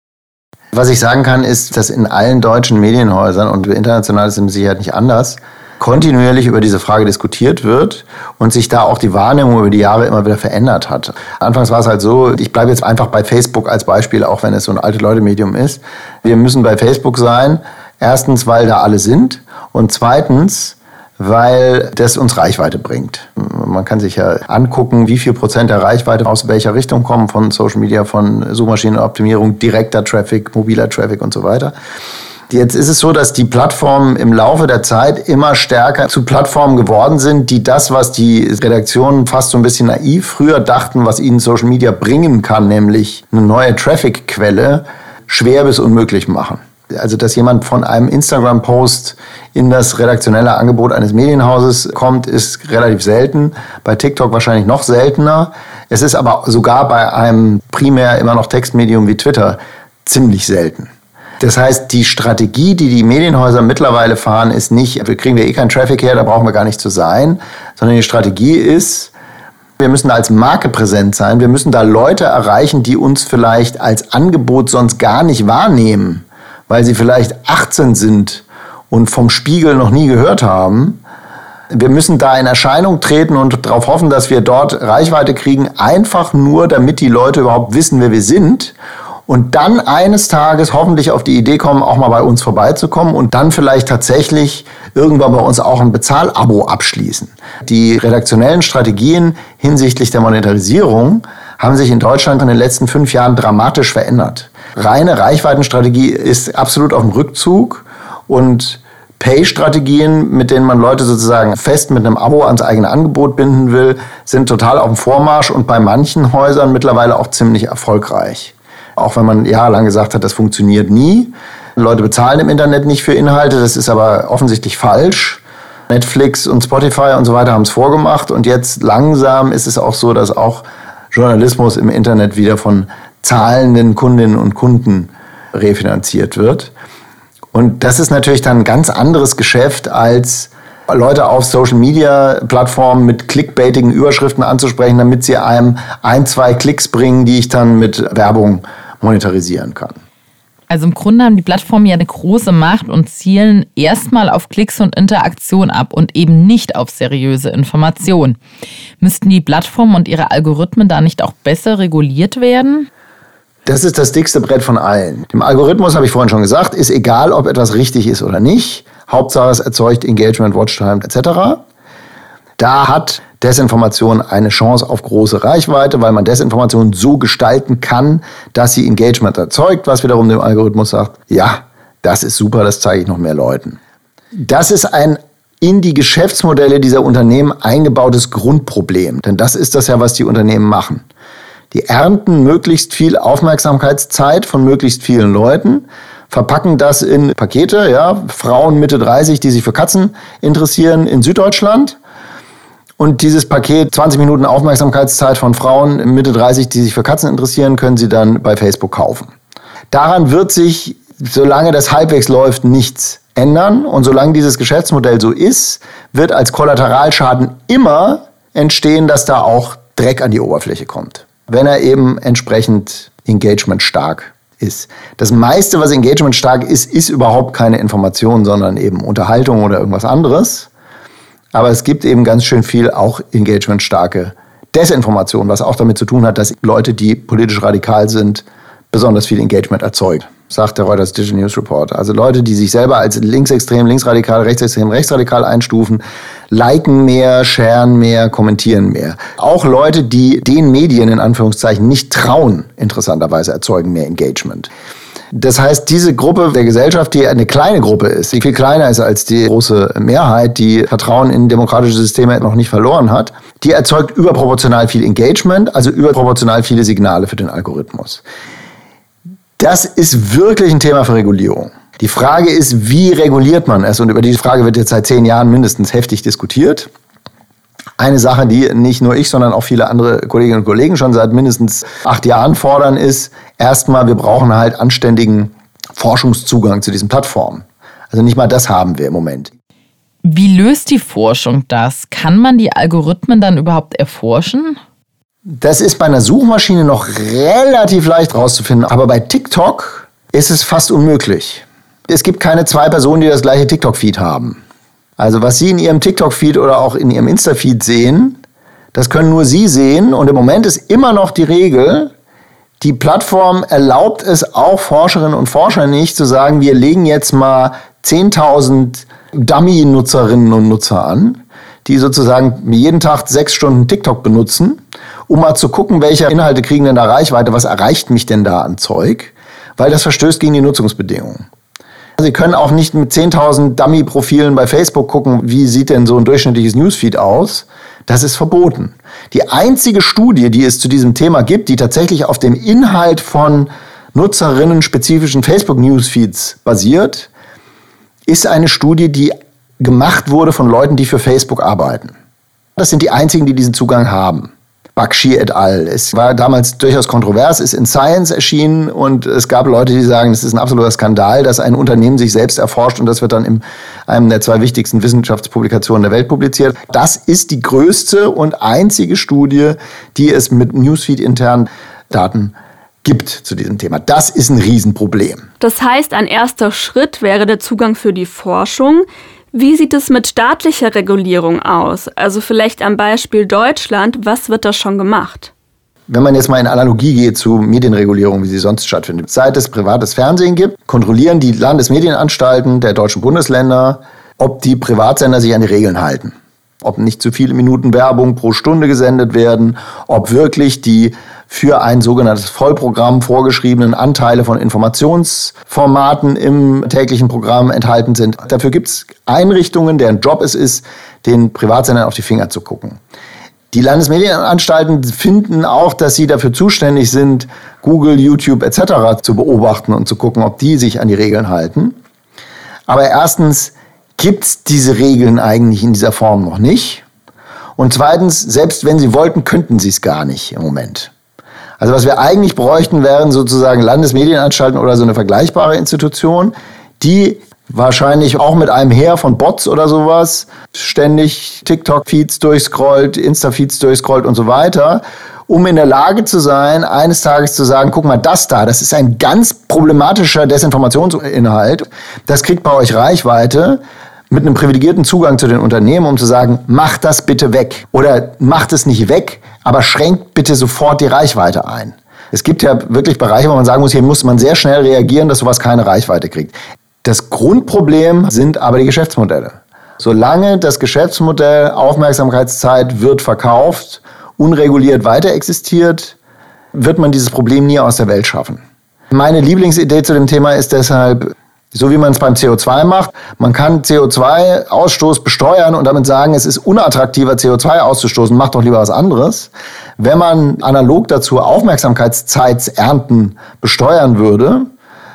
Was ich sagen kann, ist, dass in allen deutschen Medienhäusern, und international ist es mit Sicherheit nicht anders, kontinuierlich über diese Frage diskutiert wird und sich da auch die Wahrnehmung über die Jahre immer wieder verändert hat. Anfangs war es halt so, ich bleibe jetzt einfach bei Facebook als Beispiel, auch wenn es so ein alte-Leute-Medium ist. Wir müssen bei Facebook sein, erstens, weil da alle sind und zweitens, weil das uns Reichweite bringt. Man kann sich ja angucken, wie viel Prozent der Reichweite aus welcher Richtung kommen, von Social Media, von Suchmaschinenoptimierung, direkter Traffic, mobiler Traffic und so weiter. Jetzt ist es so, dass die Plattformen im Laufe der Zeit immer stärker zu Plattformen geworden sind, die das, was die Redaktionen fast so ein bisschen naiv früher dachten, was ihnen Social Media bringen kann, nämlich eine neue Traffic-Quelle, schwer bis unmöglich machen. Also, dass jemand von einem Instagram-Post in das redaktionelle Angebot eines Medienhauses kommt, ist relativ selten. Bei TikTok wahrscheinlich noch seltener. Es ist aber sogar bei einem primär immer noch Textmedium wie Twitter ziemlich selten. Das heißt, die Strategie, die die Medienhäuser mittlerweile fahren, ist nicht, wir kriegen wir eh keinen Traffic her, da brauchen wir gar nicht zu sein, sondern die Strategie ist, wir müssen als Marke präsent sein, wir müssen da Leute erreichen, die uns vielleicht als Angebot sonst gar nicht wahrnehmen, weil sie vielleicht achtzehn sind und vom Spiegel noch nie gehört haben. Wir müssen da in Erscheinung treten und darauf hoffen, dass wir dort Reichweite kriegen, einfach nur, damit die Leute überhaupt wissen, wer wir sind. Und dann eines Tages hoffentlich auf die Idee kommen, auch mal bei uns vorbeizukommen und dann vielleicht tatsächlich irgendwann bei uns auch ein Bezahlabo abschließen. Die redaktionellen Strategien hinsichtlich der Monetarisierung haben sich in Deutschland in den letzten fünf Jahren dramatisch verändert. Reine Reichweitenstrategie ist absolut auf dem Rückzug und Pay-Strategien, mit denen man Leute sozusagen fest mit einem Abo ans eigene Angebot binden will, sind total auf dem Vormarsch und bei manchen Häusern mittlerweile auch ziemlich erfolgreich. Auch wenn man jahrelang gesagt hat, das funktioniert nie. Leute bezahlen im Internet nicht für Inhalte, das ist aber offensichtlich falsch. Netflix und Spotify und so weiter haben es vorgemacht und jetzt langsam ist es auch so, dass auch Journalismus im Internet wieder von zahlenden Kundinnen und Kunden refinanziert wird. Und das ist natürlich dann ein ganz anderes Geschäft, als Leute auf Social-Media-Plattformen mit clickbaitigen Überschriften anzusprechen, damit sie einem ein, zwei Klicks bringen, die ich dann mit Werbung monetarisieren kann. Also im Grunde haben die Plattformen ja eine große Macht und zielen erstmal auf Klicks und Interaktion ab und eben nicht auf seriöse Information. Müssten die Plattformen und ihre Algorithmen da nicht auch besser reguliert werden? Das ist das dickste Brett von allen. Dem Algorithmus, habe ich vorhin schon gesagt, ist egal, ob etwas richtig ist oder nicht. Hauptsache es erzeugt Engagement, Watchtime et cetera. Da hat Desinformation eine Chance auf große Reichweite, weil man Desinformation so gestalten kann, dass sie Engagement erzeugt, was wiederum dem Algorithmus sagt, ja, das ist super, das zeige ich noch mehr Leuten. Das ist ein in die Geschäftsmodelle dieser Unternehmen eingebautes Grundproblem. Denn das ist das ja, was die Unternehmen machen. Die ernten möglichst viel Aufmerksamkeitszeit von möglichst vielen Leuten, verpacken das in Pakete, ja, Frauen Mitte dreißig, die sich für Katzen interessieren in Süddeutschland. Und dieses Paket, zwanzig Minuten Aufmerksamkeitszeit von Frauen Mitte dreißig, die sich für Katzen interessieren, können Sie dann bei Facebook kaufen. Daran wird sich, solange das halbwegs läuft, nichts ändern. Und solange dieses Geschäftsmodell so ist, wird als Kollateralschaden immer entstehen, dass da auch Dreck an die Oberfläche kommt. Wenn er eben entsprechend engagementstark ist. Das meiste, was engagementstark ist, ist überhaupt keine Information, sondern eben Unterhaltung oder irgendwas anderes. Aber es gibt eben ganz schön viel auch engagementstarke Desinformation, was auch damit zu tun hat, dass Leute, die politisch radikal sind, besonders viel Engagement erzeugen, sagt der Reuters Digital News Report. Also Leute, die sich selber als linksextrem, linksradikal, rechtsextrem, rechtsradikal einstufen, liken mehr, sharen mehr, kommentieren mehr. Auch Leute, die den Medien in Anführungszeichen nicht trauen, interessanterweise erzeugen mehr Engagement. Das heißt, diese Gruppe der Gesellschaft, die eine kleine Gruppe ist, die viel kleiner ist als die große Mehrheit, die Vertrauen in demokratische Systeme noch nicht verloren hat, die erzeugt überproportional viel Engagement, also überproportional viele Signale für den Algorithmus. Das ist wirklich ein Thema für Regulierung. Die Frage ist, wie reguliert man es? Und über diese Frage wird jetzt seit zehn Jahren mindestens heftig diskutiert. Eine Sache, die nicht nur ich, sondern auch viele andere Kolleginnen und Kollegen schon seit mindestens acht Jahren fordern, ist erstmal, wir brauchen halt anständigen Forschungszugang zu diesen Plattformen. Also nicht mal das haben wir im Moment. Wie löst die Forschung das? Kann man die Algorithmen dann überhaupt erforschen? Das ist bei einer Suchmaschine noch relativ leicht rauszufinden, aber bei TikTok ist es fast unmöglich. Es gibt keine zwei Personen, die das gleiche TikTok-Feed haben. Also was Sie in Ihrem TikTok-Feed oder auch in Ihrem Insta-Feed sehen, das können nur Sie sehen. Und im Moment ist immer noch die Regel, die Plattform erlaubt es auch Forscherinnen und Forscher nicht, zu sagen, wir legen jetzt mal zehntausend Dummy-Nutzerinnen und Nutzer an, die sozusagen jeden Tag sechs Stunden TikTok benutzen, um mal zu gucken, welche Inhalte kriegen denn da Reichweite, was erreicht mich denn da an Zeug, weil das verstößt gegen die Nutzungsbedingungen. Sie können auch nicht mit zehntausend Dummy-Profilen bei Facebook gucken, wie sieht denn so ein durchschnittliches Newsfeed aus. Das ist verboten. Die einzige Studie, die es zu diesem Thema gibt, die tatsächlich auf dem Inhalt von nutzerinnen-spezifischen Facebook-Newsfeeds basiert, ist eine Studie, die gemacht wurde von Leuten, die für Facebook arbeiten. Das sind die einzigen, die diesen Zugang haben. Bakshi et al. Es war damals durchaus kontrovers, ist in Science erschienen und es gab Leute, die sagen, es ist ein absoluter Skandal, dass ein Unternehmen sich selbst erforscht und das wird dann in einem der zwei wichtigsten Wissenschaftspublikationen der Welt publiziert. Das ist die größte und einzige Studie, die es mit Newsfeed-internen Daten gibt zu diesem Thema. Das ist ein Riesenproblem. Das heißt, ein erster Schritt wäre der Zugang für die Forschung. Wie sieht es mit staatlicher Regulierung aus? Also vielleicht am Beispiel Deutschland, was wird da schon gemacht? Wenn man jetzt mal in Analogie geht zu Medienregulierung, wie sie sonst stattfindet. Seit es privates Fernsehen gibt, kontrollieren die Landesmedienanstalten der deutschen Bundesländer, ob die Privatsender sich an die Regeln halten. Ob nicht zu viele Minuten Werbung pro Stunde gesendet werden, ob wirklich die für ein sogenanntes Vollprogramm vorgeschriebenen Anteile von Informationsformaten im täglichen Programm enthalten sind. Dafür gibt es Einrichtungen, deren Job es ist, den Privatsendern auf die Finger zu gucken. Die Landesmedienanstalten finden auch, dass sie dafür zuständig sind, Google, YouTube et cetera zu beobachten und zu gucken, ob die sich an die Regeln halten. Aber erstens gibt es diese Regeln eigentlich in dieser Form noch nicht. Und zweitens, selbst wenn sie wollten, könnten sie es gar nicht im Moment. Also was wir eigentlich bräuchten, wären sozusagen Landesmedienanstalten oder so eine vergleichbare Institution, die wahrscheinlich auch mit einem Heer von Bots oder sowas ständig TikTok-Feeds durchscrollt, Insta-Feeds durchscrollt und so weiter, um in der Lage zu sein, eines Tages zu sagen, guck mal, das da, das ist ein ganz problematischer Desinformationsinhalt, das kriegt bei euch Reichweite, mit einem privilegierten Zugang zu den Unternehmen, um zu sagen, macht das bitte weg. Oder macht es nicht weg, aber schränkt bitte sofort die Reichweite ein. Es gibt ja wirklich Bereiche, wo man sagen muss, hier muss man sehr schnell reagieren, dass sowas keine Reichweite kriegt. Das Grundproblem sind aber die Geschäftsmodelle. Solange das Geschäftsmodell Aufmerksamkeitszeit wird verkauft, unreguliert weiter existiert, wird man dieses Problem nie aus der Welt schaffen. Meine Lieblingsidee zu dem Thema ist deshalb, so wie man es beim C O zwei macht. Man kann C O zwei Ausstoß besteuern und damit sagen, es ist unattraktiver, C O zwei auszustoßen, macht doch lieber was anderes. Wenn man analog dazu Aufmerksamkeitszeitsernten besteuern würde,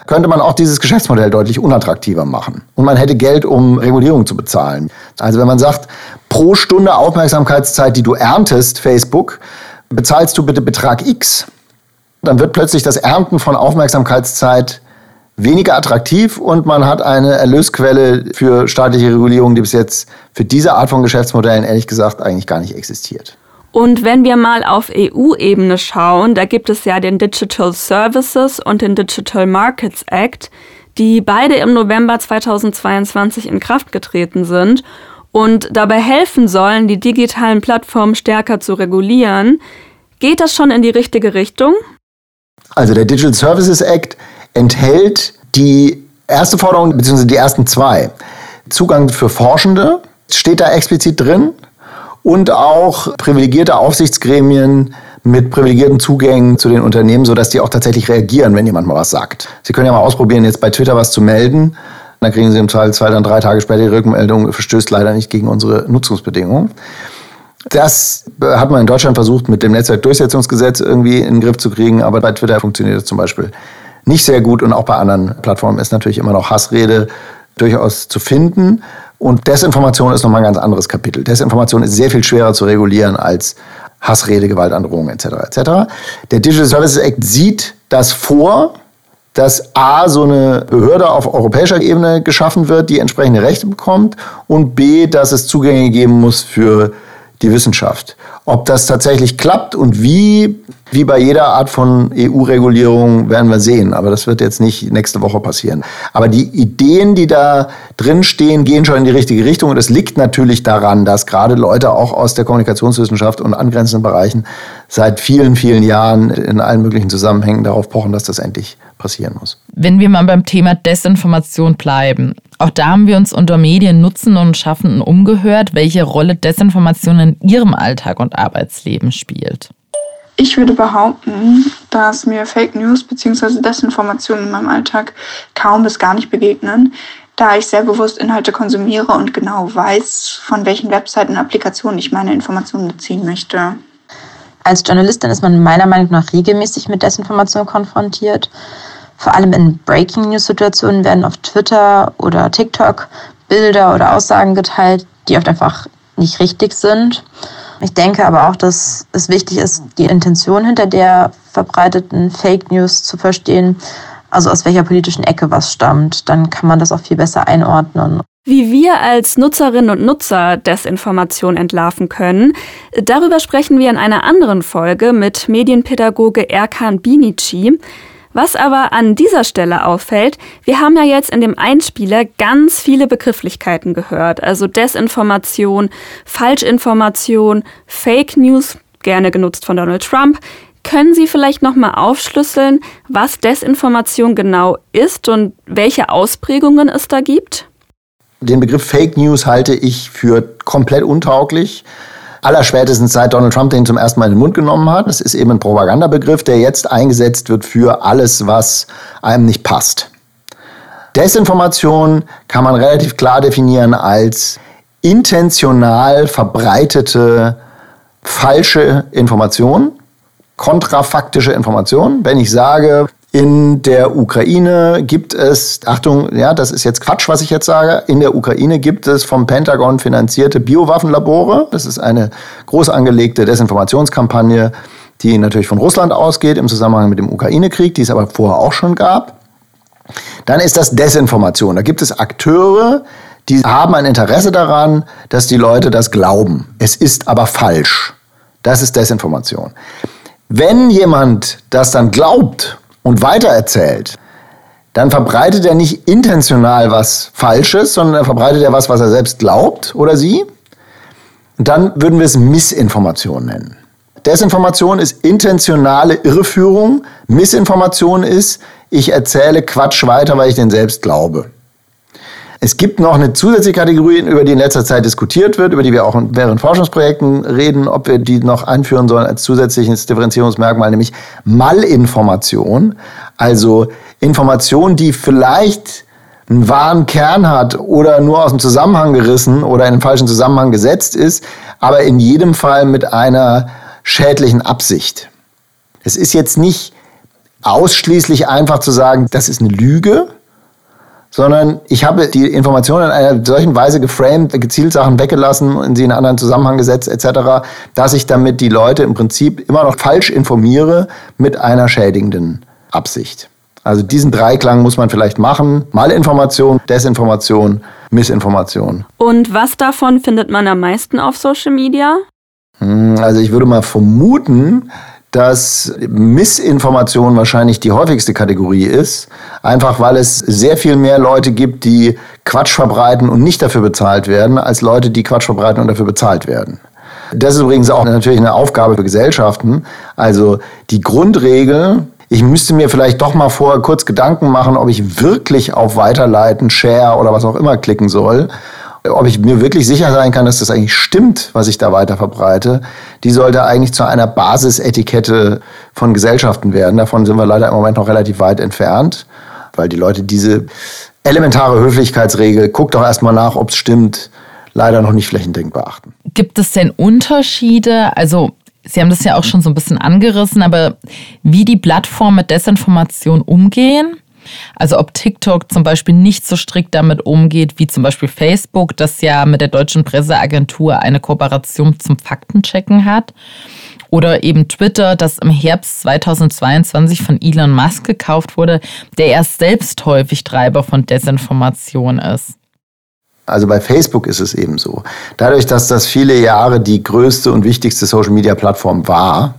könnte man auch dieses Geschäftsmodell deutlich unattraktiver machen. Und man hätte Geld, um Regulierung zu bezahlen. Also wenn man sagt, pro Stunde Aufmerksamkeitszeit, die du erntest, Facebook, bezahlst du bitte Betrag X, dann wird plötzlich das Ernten von Aufmerksamkeitszeit weniger attraktiv und man hat eine Erlösquelle für staatliche Regulierung, die bis jetzt für diese Art von Geschäftsmodellen ehrlich gesagt eigentlich gar nicht existiert. Und wenn wir mal auf E U-Ebene schauen, da gibt es ja den Digital Services und den Digital Markets Act, die beide im November zweitausendzweiundzwanzig in Kraft getreten sind und dabei helfen sollen, die digitalen Plattformen stärker zu regulieren. Geht das schon in die richtige Richtung? Also der Digital Services Act enthält die erste Forderung, beziehungsweise die ersten zwei. Zugang für Forschende steht da explizit drin und auch privilegierte Aufsichtsgremien mit privilegierten Zugängen zu den Unternehmen, sodass die auch tatsächlich reagieren, wenn jemand mal was sagt. Sie können ja mal ausprobieren, jetzt bei Twitter was zu melden. Dann kriegen Sie im Zweifel zwei, dann drei Tage später die Rückmeldung, verstößt leider nicht gegen unsere Nutzungsbedingungen. Das hat man in Deutschland versucht, mit dem Netzwerkdurchsetzungsgesetz irgendwie in den Griff zu kriegen, aber bei Twitter funktioniert das zum Beispiel nicht sehr gut und auch bei anderen Plattformen ist natürlich immer noch Hassrede durchaus zu finden. Und Desinformation ist nochmal ein ganz anderes Kapitel. Desinformation ist sehr viel schwerer zu regulieren als Hassrede, Gewaltandrohung et cetera et cetera. Der Digital Services Act sieht das vor, dass A, so eine Behörde auf europäischer Ebene geschaffen wird, die entsprechende Rechte bekommt und B, dass es Zugänge geben muss für die Wissenschaft. Ob das tatsächlich klappt und wie, wie bei jeder Art von E U-Regulierung, werden wir sehen. Aber das wird jetzt nicht nächste Woche passieren. Aber die Ideen, die da drin stehen, gehen schon in die richtige Richtung. Und es liegt natürlich daran, dass gerade Leute auch aus der Kommunikationswissenschaft und angrenzenden Bereichen seit vielen, vielen Jahren in allen möglichen Zusammenhängen darauf pochen, dass das endlich passieren muss. Wenn wir mal beim Thema Desinformation bleiben, auch da haben wir uns unter Mediennutzenden und Schaffenden umgehört, welche Rolle Desinformation in ihrem Alltag und Arbeitsleben spielt. Ich würde behaupten, dass mir Fake News bzw. Desinformation in meinem Alltag kaum bis gar nicht begegnen, da ich sehr bewusst Inhalte konsumiere und genau weiß, von welchen Webseiten und Applikationen ich meine Informationen beziehen möchte. Als Journalistin ist man meiner Meinung nach regelmäßig mit Desinformation konfrontiert. Vor allem in Breaking-News-Situationen werden auf Twitter oder TikTok Bilder oder Aussagen geteilt, die oft einfach nicht richtig sind. Ich denke aber auch, dass es wichtig ist, die Intention hinter der verbreiteten Fake News zu verstehen, also aus welcher politischen Ecke was stammt. Dann kann man das auch viel besser einordnen. Wie wir als Nutzerinnen und Nutzer Desinformation entlarven können, darüber sprechen wir in einer anderen Folge mit Medienpädagoge Erkan Binici. Was aber an dieser Stelle auffällt, wir haben ja jetzt in dem Einspieler ganz viele Begrifflichkeiten gehört. Also Desinformation, Falschinformation, Fake News, gerne genutzt von Donald Trump. Können Sie vielleicht nochmal aufschlüsseln, was Desinformation genau ist und welche Ausprägungen es da gibt? Den Begriff Fake News halte ich für komplett untauglich. Allerspätestens seit Donald Trump den zum ersten Mal in den Mund genommen hat. Das ist eben ein Propagandabegriff, der jetzt eingesetzt wird für alles, was einem nicht passt. Desinformation kann man relativ klar definieren als intentional verbreitete falsche Information, kontrafaktische Information. Wenn ich sage, in der Ukraine gibt es, Achtung, ja, das ist jetzt Quatsch, was ich jetzt sage, in der Ukraine gibt es vom Pentagon finanzierte Biowaffenlabore. Das ist eine groß angelegte Desinformationskampagne, die natürlich von Russland ausgeht im Zusammenhang mit dem Ukraine-Krieg, die es aber vorher auch schon gab. Dann ist das Desinformation. Da gibt es Akteure, die haben ein Interesse daran, dass die Leute das glauben. Es ist aber falsch. Das ist Desinformation. Wenn jemand das dann glaubt und weitererzählt, dann verbreitet er nicht intentional was Falsches, sondern er verbreitet er was, was er selbst glaubt oder sie. Und dann würden wir es Missinformation nennen. Desinformation ist intentionale Irreführung. Missinformation ist, ich erzähle Quatsch weiter, weil ich den selbst glaube. Es gibt noch eine zusätzliche Kategorie, über die in letzter Zeit diskutiert wird, über die wir auch in mehreren Forschungsprojekten reden, ob wir die noch einführen sollen als zusätzliches Differenzierungsmerkmal, nämlich Malinformation. Also Information, die vielleicht einen wahren Kern hat oder nur aus dem Zusammenhang gerissen oder in den falschen Zusammenhang gesetzt ist, aber in jedem Fall mit einer schädlichen Absicht. Es ist jetzt nicht ausschließlich einfach zu sagen, das ist eine Lüge, sondern ich habe die Informationen in einer solchen Weise geframed, gezielt Sachen weggelassen und sie in einen anderen Zusammenhang gesetzt et cetera, dass ich damit die Leute im Prinzip immer noch falsch informiere mit einer schädigenden Absicht. Also diesen Dreiklang muss man vielleicht machen. Malinformation, Desinformation, Missinformation. Und was davon findet man am meisten auf Social Media? Also ich würde mal vermuten, dass Missinformation wahrscheinlich die häufigste Kategorie ist. Einfach weil es sehr viel mehr Leute gibt, die Quatsch verbreiten und nicht dafür bezahlt werden, als Leute, die Quatsch verbreiten und dafür bezahlt werden. Das ist übrigens auch natürlich eine Aufgabe für Gesellschaften. Also die Grundregel, ich müsste mir vielleicht doch mal vorher kurz Gedanken machen, ob ich wirklich auf Weiterleiten, Share oder was auch immer klicken soll. Ob ich mir wirklich sicher sein kann, dass das eigentlich stimmt, was ich da weiter verbreite, die sollte eigentlich zu einer Basisetikette von Gesellschaften werden. Davon sind wir leider im Moment noch relativ weit entfernt, weil die Leute diese elementare Höflichkeitsregel, guck doch erstmal nach, ob es stimmt, leider noch nicht flächendeckend beachten. Gibt es denn Unterschiede, also Sie haben das ja auch schon so ein bisschen angerissen, aber wie die Plattformen mit Desinformation umgehen? Also ob TikTok zum Beispiel nicht so strikt damit umgeht, wie zum Beispiel Facebook, das ja mit der deutschen Presseagentur eine Kooperation zum Faktenchecken hat. Oder eben Twitter, das im Herbst zweitausendzweiundzwanzig von Elon Musk gekauft wurde, der erst selbst häufig Treiber von Desinformation ist. Also bei Facebook ist es eben so. Dadurch, dass das viele Jahre die größte und wichtigste Social-Media-Plattform war,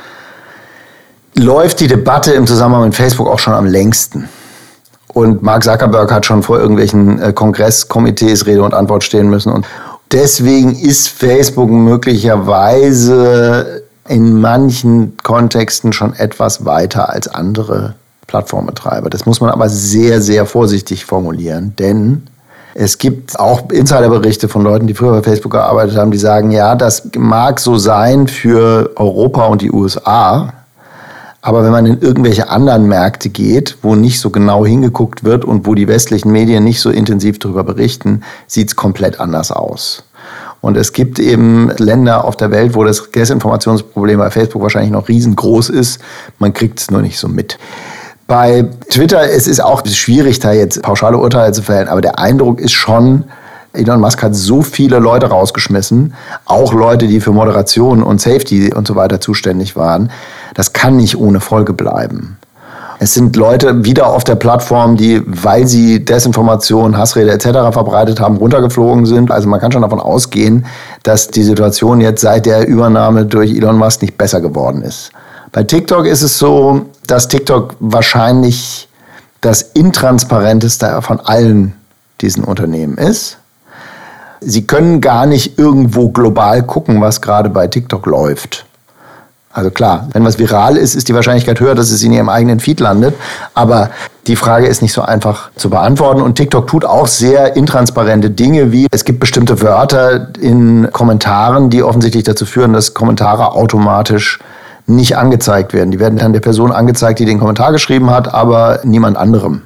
läuft die Debatte im Zusammenhang mit Facebook auch schon am längsten. Und Mark Zuckerberg hat schon vor irgendwelchen äh, Kongresskomitees Rede und Antwort stehen müssen. Und deswegen ist Facebook möglicherweise in manchen Kontexten schon etwas weiter als andere Plattformbetreiber. Das muss man aber sehr, sehr vorsichtig formulieren, denn es gibt auch Insiderberichte von Leuten, die früher bei Facebook gearbeitet haben, die sagen, ja, das mag so sein für Europa und die U S A, aber wenn man in irgendwelche anderen Märkte geht, wo nicht so genau hingeguckt wird und wo die westlichen Medien nicht so intensiv darüber berichten, sieht es komplett anders aus. Und es gibt eben Länder auf der Welt, wo das Desinformationsproblem bei Facebook wahrscheinlich noch riesengroß ist. Man kriegt es nur nicht so mit. Bei Twitter, es ist auch schwierig, da jetzt pauschale Urteile zu fällen, aber der Eindruck ist schon, Elon Musk hat so viele Leute rausgeschmissen, auch Leute, die für Moderation und Safety und so weiter zuständig waren. Das kann nicht ohne Folge bleiben. Es sind Leute wieder auf der Plattform, die, weil sie Desinformation, Hassrede et cetera verbreitet haben, runtergeflogen sind. Also man kann schon davon ausgehen, dass die Situation jetzt seit der Übernahme durch Elon Musk nicht besser geworden ist. Bei TikTok ist es so, dass TikTok wahrscheinlich das intransparenteste von allen diesen Unternehmen ist. Sie können gar nicht irgendwo global gucken, was gerade bei TikTok läuft. Also klar, wenn was viral ist, ist die Wahrscheinlichkeit höher, dass es in ihrem eigenen Feed landet. Aber die Frage ist nicht so einfach zu beantworten. Und TikTok tut auch sehr intransparente Dinge, wie es gibt bestimmte Wörter in Kommentaren, die offensichtlich dazu führen, dass Kommentare automatisch nicht angezeigt werden. Die werden dann der Person angezeigt, die den Kommentar geschrieben hat, aber niemand anderem.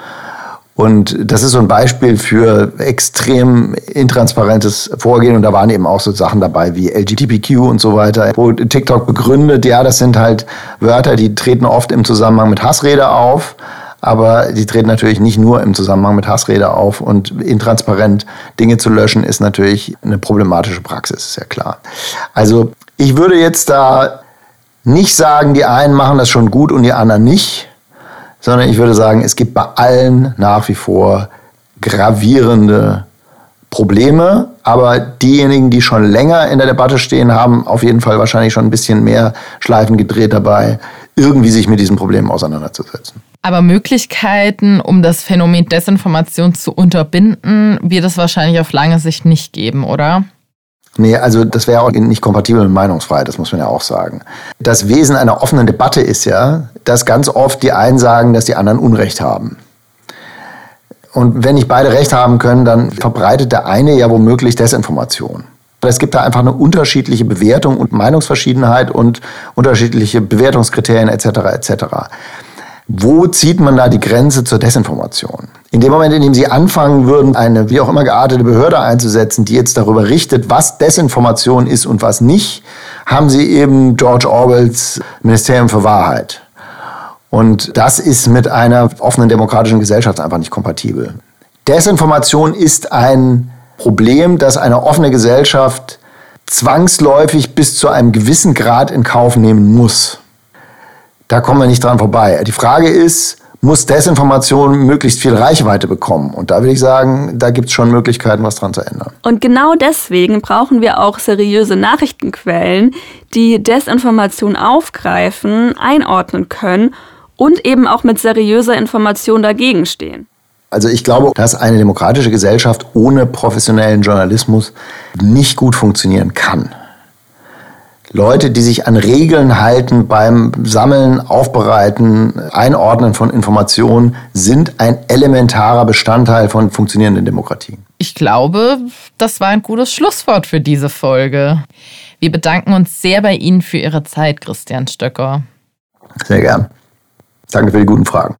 Und das ist so ein Beispiel für extrem intransparentes Vorgehen. Und da waren eben auch so Sachen dabei wie L G B T Q und so weiter, wo TikTok begründet, ja, das sind halt Wörter, die treten oft im Zusammenhang mit Hassrede auf. Aber die treten natürlich nicht nur im Zusammenhang mit Hassrede auf. Und intransparent Dinge zu löschen, ist natürlich eine problematische Praxis, ist ja klar. Also ich würde jetzt da nicht sagen, die einen machen das schon gut und die anderen nicht, sondern ich würde sagen, es gibt bei allen nach wie vor gravierende Probleme. Aber diejenigen, die schon länger in der Debatte stehen, haben auf jeden Fall wahrscheinlich schon ein bisschen mehr Schleifen gedreht dabei, irgendwie sich mit diesen Problemen auseinanderzusetzen. Aber Möglichkeiten, um das Phänomen Desinformation zu unterbinden, wird es wahrscheinlich auf lange Sicht nicht geben, oder? Nee, also das wäre auch nicht kompatibel mit Meinungsfreiheit, das muss man ja auch sagen. Das Wesen einer offenen Debatte ist ja, dass ganz oft die einen sagen, dass die anderen Unrecht haben. Und wenn nicht beide Recht haben können, dann verbreitet der eine ja womöglich Desinformation. Es gibt da einfach eine unterschiedliche Bewertung und Meinungsverschiedenheit und unterschiedliche Bewertungskriterien et cetera et cetera. Wo zieht man da die Grenze zur Desinformation? In dem Moment, in dem Sie anfangen würden, eine wie auch immer geartete Behörde einzusetzen, die jetzt darüber richtet, was Desinformation ist und was nicht, haben Sie eben George Orwells Ministerium für Wahrheit. Und das ist mit einer offenen demokratischen Gesellschaft einfach nicht kompatibel. Desinformation ist ein Problem, das eine offene Gesellschaft zwangsläufig bis zu einem gewissen Grad in Kauf nehmen muss. Da kommen wir nicht dran vorbei. Die Frage ist, muss Desinformation möglichst viel Reichweite bekommen? Und da würde ich sagen, da gibt es schon Möglichkeiten, was dran zu ändern. Und genau deswegen brauchen wir auch seriöse Nachrichtenquellen, die Desinformation aufgreifen, einordnen können und eben auch mit seriöser Information dagegen stehen. Also ich glaube, dass eine demokratische Gesellschaft ohne professionellen Journalismus nicht gut funktionieren kann. Leute, die sich an Regeln halten beim Sammeln, Aufbereiten, Einordnen von Informationen, sind ein elementarer Bestandteil von funktionierenden Demokratien. Ich glaube, das war ein gutes Schlusswort für diese Folge. Wir bedanken uns sehr bei Ihnen für Ihre Zeit, Christian Stöcker. Sehr gern. Danke für die guten Fragen.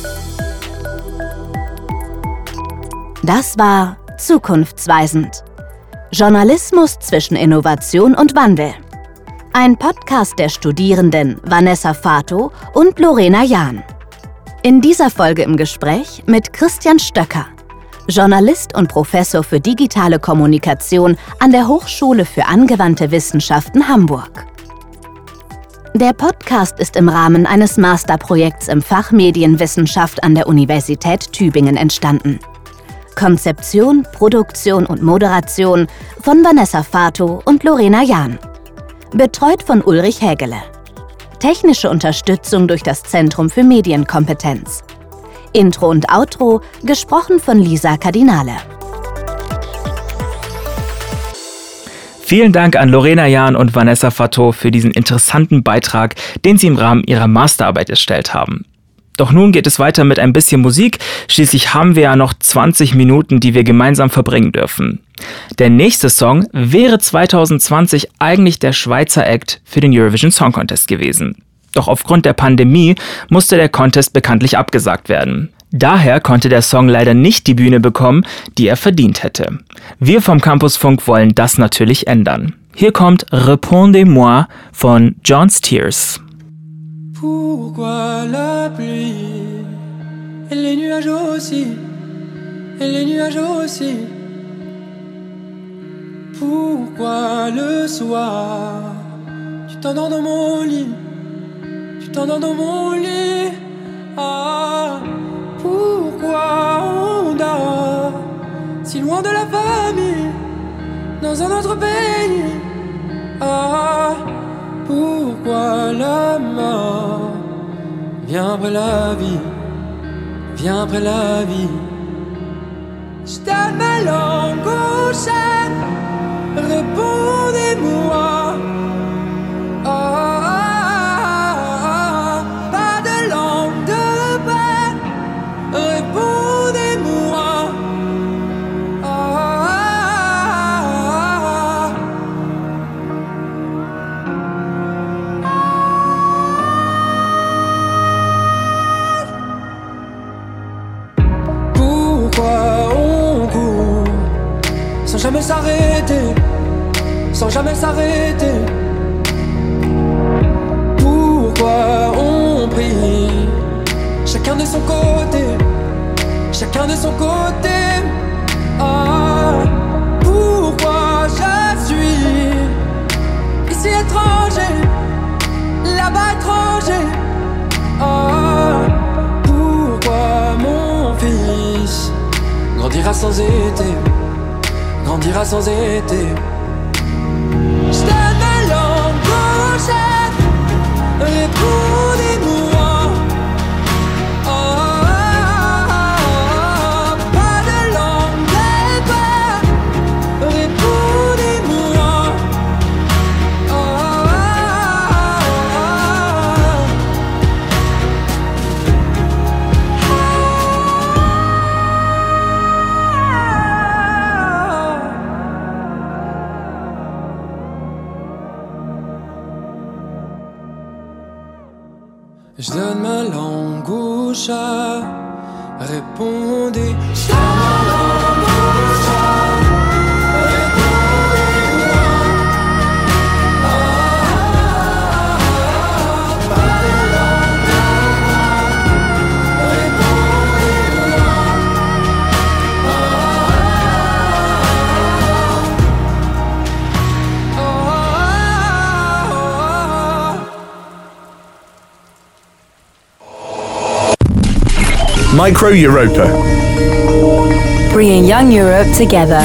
Das war Zukunftsweisend. Journalismus zwischen Innovation und Wandel. Ein Podcast der Studierenden Vanessa Fato und Lorena Jahn. In dieser Folge im Gespräch mit Christian Stöcker, Journalist und Professor für digitale Kommunikation an der Hochschule für angewandte Wissenschaften Hamburg. Der Podcast ist im Rahmen eines Masterprojekts im Fach Medienwissenschaft an der Universität Tübingen entstanden. Konzeption, Produktion und Moderation von Vanessa Fato und Lorena Jahn. Betreut von Ulrich Hägele. Technische Unterstützung durch das Zentrum für Medienkompetenz. Intro und Outro gesprochen von Lisa Cardinale. Vielen Dank an Lorena Jahn und Vanessa Fato für diesen interessanten Beitrag, den sie im Rahmen ihrer Masterarbeit erstellt haben. Doch nun geht es weiter mit ein bisschen Musik. Schließlich haben wir ja noch zwanzig Minuten, die wir gemeinsam verbringen dürfen. Der nächste Song wäre zwanzig zwanzig eigentlich der Schweizer Act für den Eurovision Song Contest gewesen. Doch aufgrund der Pandemie musste der Contest bekanntlich abgesagt werden. Daher konnte der Song leider nicht die Bühne bekommen, die er verdient hätte. Wir vom Campusfunk wollen das natürlich ändern. Hier kommt Répondez-moi von John's Tears. Pourquoi la pluie et les nuages aussi, et les nuages aussi? Pourquoi le soir tu t'endors dans mon lit, tu t'endors dans mon lit? Ah, pourquoi on dort si loin de la famille, dans un autre pays? Ah, pourquoi la mort vient après la vie, vient après la vie? Je donne ma langue au chat, répondez-moi. Ah, ah, ah, pas de langue de paix, répondez-moi. Ah, ah, ah, pourquoi on court sans jamais s'arrêter, sans jamais s'arrêter? Pourquoi on prie, chacun de son côté, chacun de son côté? Ah, pourquoi je suis ici étranger, là-bas étranger? Ah, pourquoi mon fils grandira sans été, grandira sans été? Je donne ma langue au chef, répondez-moi. Ah, ah, ah, pas de langue de paix, répondez-moi. Ah, ah, ah, je donne ma langue au chat, répondez. Je donne ma langue au chat, répondez-moi. Ah, ah, ah, pas de langue de paix, Micro Europa. Bringing young Europe together.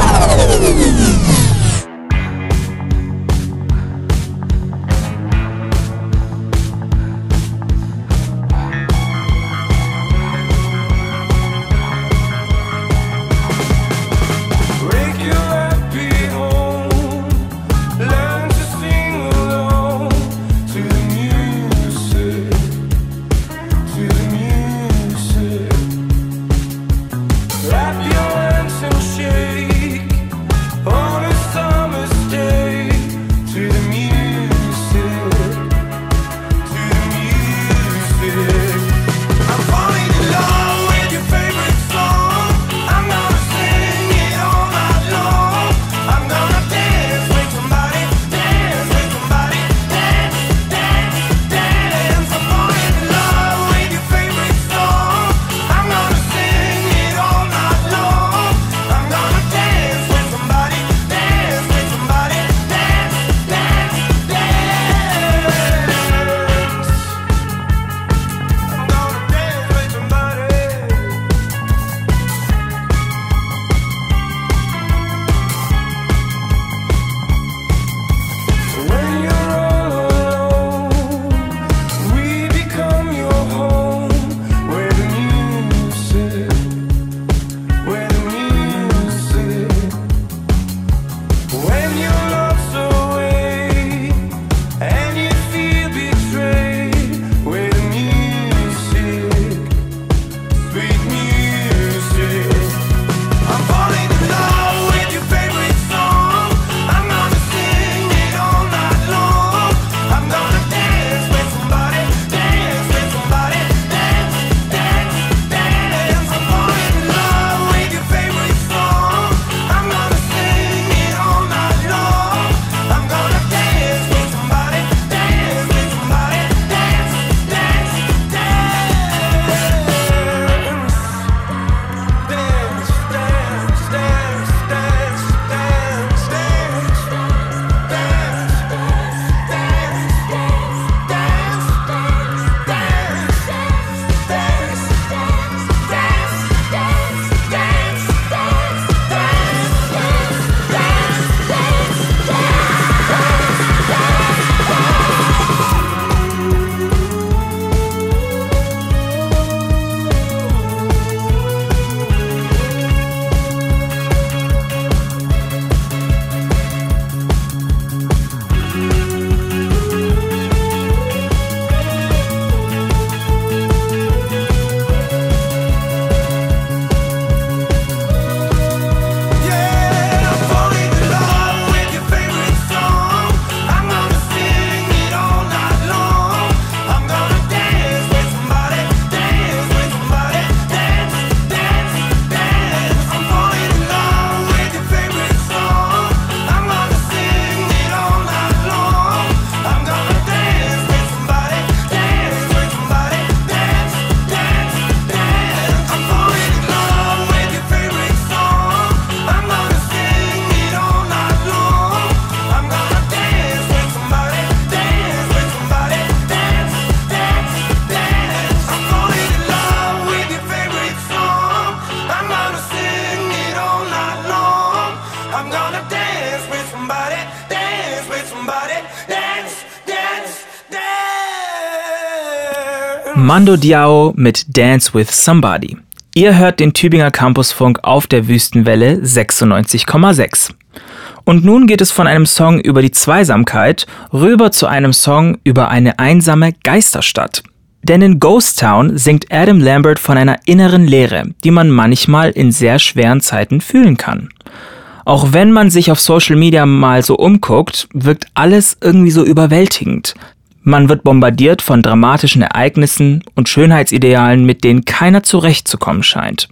Mando Diao mit Dance with Somebody. Ihr hört den Tübinger Campusfunk auf der Wüstenwelle sechsundneunzig Komma sechs. Und nun geht es von einem Song über die Zweisamkeit rüber zu einem Song über eine einsame Geisterstadt. Denn in Ghost Town singt Adam Lambert von einer inneren Leere, die man manchmal in sehr schweren Zeiten fühlen kann. Auch wenn man sich auf Social Media mal so umguckt, wirkt alles irgendwie so überwältigend. Man wird bombardiert von dramatischen Ereignissen und Schönheitsidealen, mit denen keiner zurechtzukommen scheint.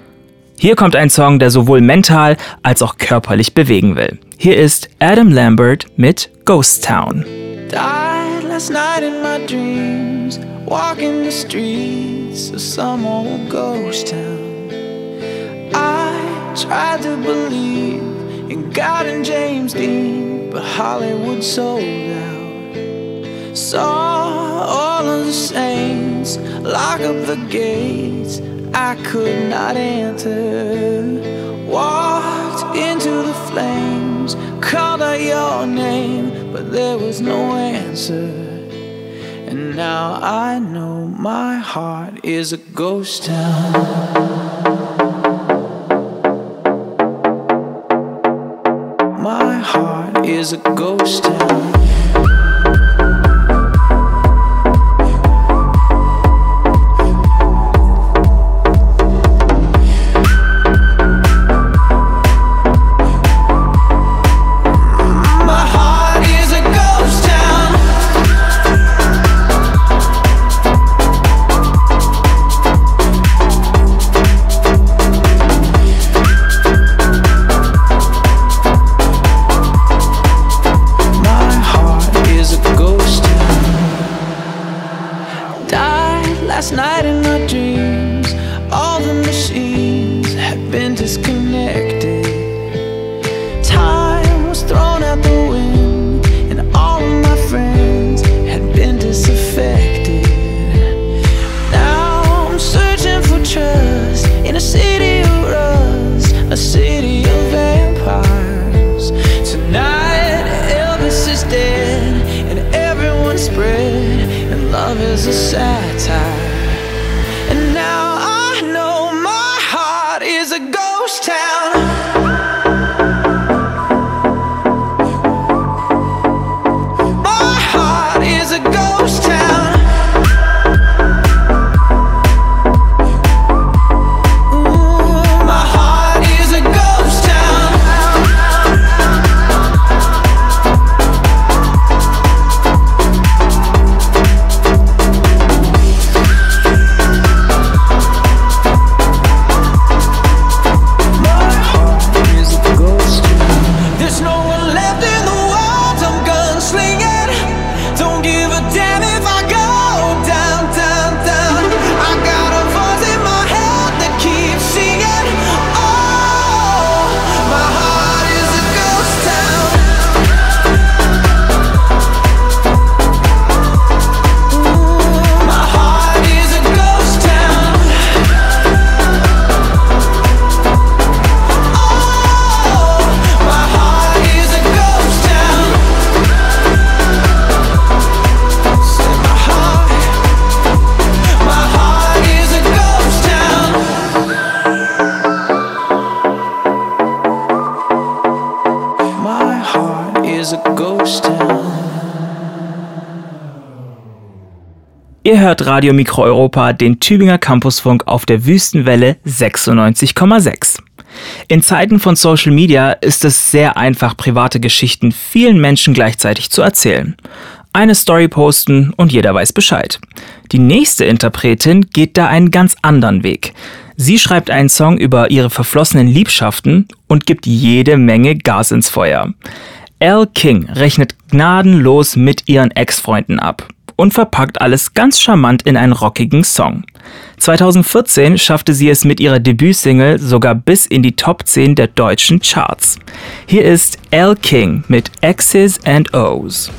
Hier kommt ein Song, der sowohl mental als auch körperlich bewegen will. Hier ist Adam Lambert mit Ghost Town. Died last night in my dreams, walking the streets of some old ghost town. I tried to believe in God and James Dean, but Hollywood sold out. Saw all of the saints chains, lock up the gates. I could not enter. Walked into the flames, called out your name, but there was no answer. And now I know my heart is a ghost town. My heart is a ghost town. Last night in my dreams, all the machines had been disconnected. Time was thrown out the wind, and all of my friends had been disaffected. Now I'm searching for trust in a city of rust, a city of vampires. Tonight Elvis is dead, and everyone's spread, and love is a satire. And now I know my heart is a ghost town. My heart is a ghost town. Ooh, my heart is a ghost town. There's no one left in the world, I'm gunslinging. Don't give a damn if I go down, down, down. I got a voice in my head that keeps singing. Oh, my heart is a ghost town. Ooh, my heart is a ghost town. Oh, my heart is a ghost town. Say my heart, my heart is a ghost town. My heart is a ghost town. Ihr hört Radio Mikro Europa, den Tübinger Campusfunk auf der Wüstenwelle sechsundneunzig Komma sechs. In Zeiten von Social Media ist es sehr einfach, private Geschichten vielen Menschen gleichzeitig zu erzählen. Eine Story posten und jeder weiß Bescheid. Die nächste Interpretin geht da einen ganz anderen Weg. Sie schreibt einen Song über ihre verflossenen Liebschaften und gibt jede Menge Gas ins Feuer. Elle King rechnet gnadenlos mit ihren Ex-Freunden ab und verpackt alles ganz charmant in einen rockigen Song. zweitausendvierzehn schaffte sie es mit ihrer Debütsingle sogar bis in die Top zehn der deutschen Charts. Hier ist Elle King mit X's and O's.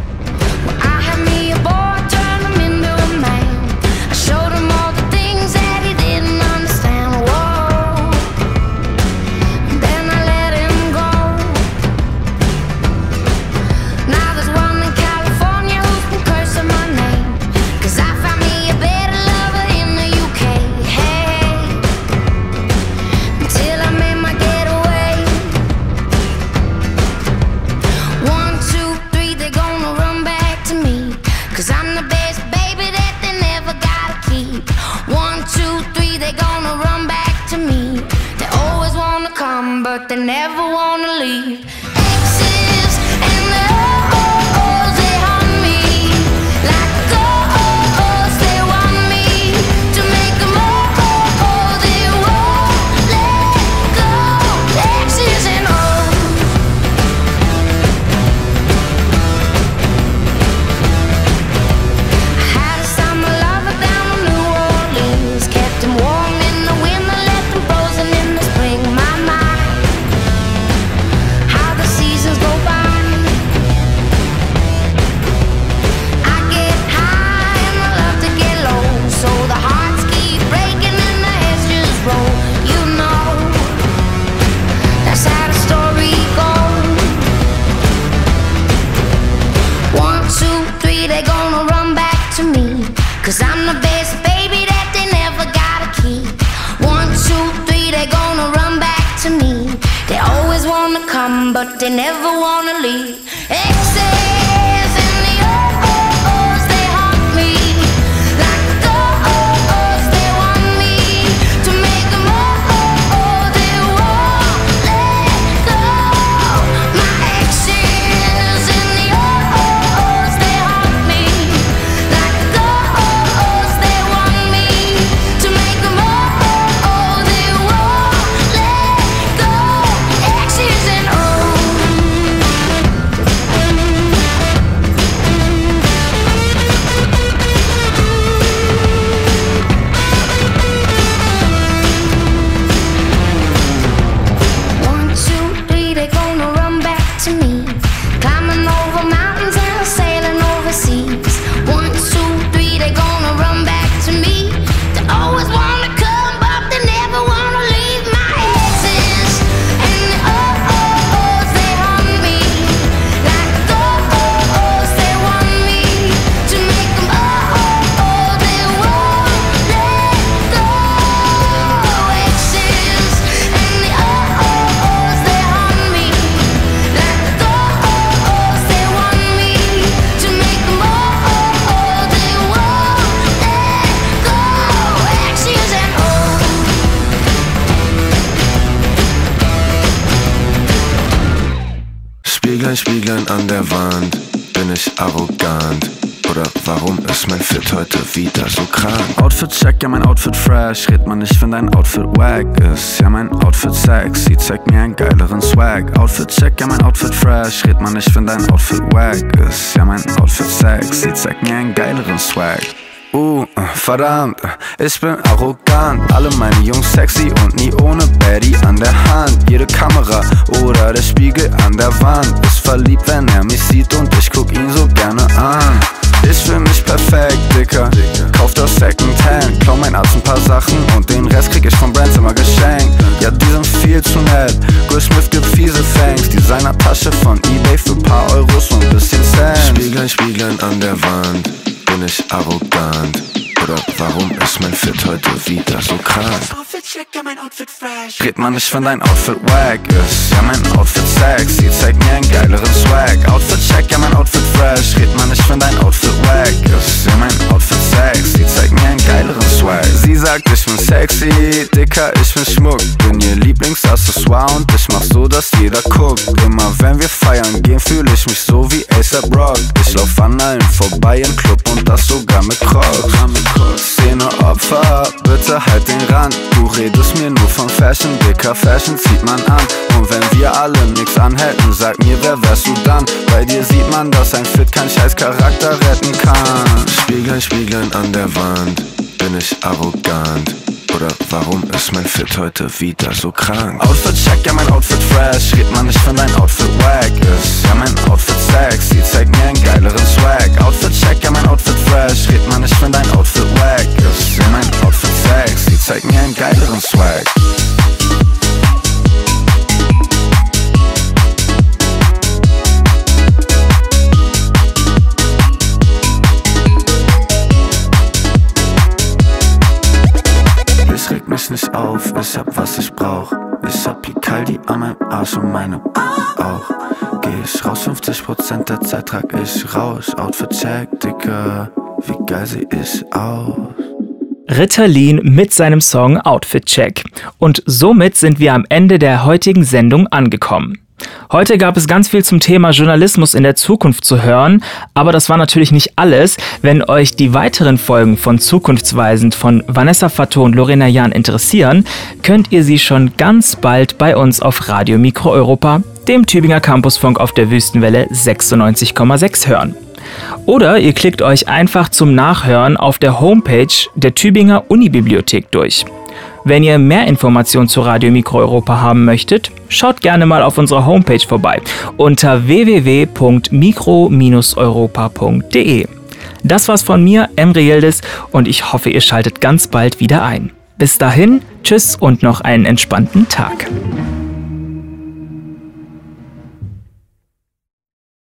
But they never wanna leave. X's and O's, they haunt me like ghosts. They want me to make them all. They won't let go. X's and O's. I had a summer lover down in New Orleans, kept him warm in the winter, left him frozen in the spring. My mind, how the come, but they never wanna leave. Exes and the oh-oh-ohs, they haunt me like ghosts. They want me to make them oh-oh, they won't let go. My exes and the oh-oh-ohs, they haunt me like ghosts. They want me to make them oh-oh, they won't let go. Exes and oh. One, two, three, they gonna run back to me. Climbing over mountains and sailing overseas. One, two, three, they gonna run back to me. They always wanna come, but they never wanna leave. My exes and the oh-oh-ohs, they haunt me like ghosts. They want me to make them oh-oh-oh, they won't let go. Exes and the oh-oh-ohs, they haunt me like ghosts. They want me to make them oh-oh-oh, they won't let go. Exes and oh. Spiegeln, Spiegeln an der Wand, bin ich arrogant? Oder warum ist mein Fit heute wieder so krank? Outfit check, ja mein Outfit fresh, red man nicht, wenn dein Outfit wack ist. Ja mein Outfit sexy, zeig mir einen geileren Swag. Outfit check, ja mein Outfit fresh, red man nicht, wenn dein Outfit wack ist. Ja mein Outfit sexy, zeig mir einen geileren Swag. Uh, verdammt, ich bin arrogant. Alle meine Jungs sexy und nie ohne Baddie an der Hand. Jede Kamera oder der Spiegel an der Wand ist verliebt, wenn er mich sieht und ich guck ihn so gerne an. Ich fühl mich perfekt, Dicker, kauf das Secondhand. Klau mein Arzt ein paar Sachen und den Rest krieg ich von Brands immer geschenkt. Ja, die sind viel zu nett, Will Smith gibt fiese Fangs. Designer-Tasche von eBay für paar Euros und ein bisschen Cent. Spiegeln, Spiegeln an der Wand, bin ich arrogant? Oder warum ist mein Fit heute wieder so krank? Outfit check, ja mein Outfit fresh. Red man nicht, wenn dein Outfit wack ist. Ja mein Outfit sexy, zeig mir einen geileren Swag. Outfit check, ja mein Outfit fresh. Red man nicht, wenn dein Outfit wack ist. Ja mein Outfit sexy, zeig mir einen geileren Swag. Sie sagt, ich bin sexy, Dicker, ich bin Schmuck. Bin ihr Lieblingsaccessoire und ich mach so, dass jeder guckt. Immer wenn wir feiern gehen, fühl ich mich so wie A$AP Rock. Ich lauf an allen vorbei im Club und das sogar mit Crocs. Szene Opfer, bitte halt den Rand. Du redest mir nur von Fashion, Dicker, Fashion zieht man an. Und wenn wir alle nix anhätten, sag mir, wer wärst du dann? Bei dir sieht man, dass ein Fit kein scheiß Charakter retten kann. Spiegeln, Spiegeln an der Wand, bin ich arrogant? Oder warum ist mein Fit heute wieder so krank? Outfit check, ja mein Outfit fresh. Red man nicht, wenn dein Outfit wack ist. Ja mein Outfit sexy, zeig mir einen geileren Swag. Outfit check, ja mein Outfit fresh. Red man nicht, wenn dein Outfit wack ist. Ja mein Outfit sexy, zeig mir einen geileren Swag. Ich reg mich nicht auf, ich hab was ich brauch. Ich hab Picaldi an meinem Arsch und meine auch. Geh ich raus, fünfzig Prozent der Zeit trag ich Rausch. Outfit check, Dicker, wie geil seh ich aus. Ritalin mit seinem Song Outfit Check. Und somit sind wir am Ende der heutigen Sendung angekommen. Heute gab es ganz viel zum Thema Journalismus in der Zukunft zu hören, aber das war natürlich nicht alles. Wenn euch die weiteren Folgen von Zukunftsweisend von Vanessa Fatto und Lorena Jahn interessieren, könnt ihr sie schon ganz bald bei uns auf Radio Mikro Europa, dem Tübinger Campusfunk auf der Wüstenwelle sechsundneunzig Komma sechs hören. Oder ihr klickt euch einfach zum Nachhören auf der Homepage der Tübinger Unibibliothek durch. Wenn ihr mehr Informationen zu Radio Mikro Europa haben möchtet, schaut gerne mal auf unserer Homepage vorbei unter w w w punkt mikro Bindestrich europa punkt d e. Das war's von mir, Emre Yildiz, und ich hoffe, ihr schaltet ganz bald wieder ein. Bis dahin, tschüss und noch einen entspannten Tag.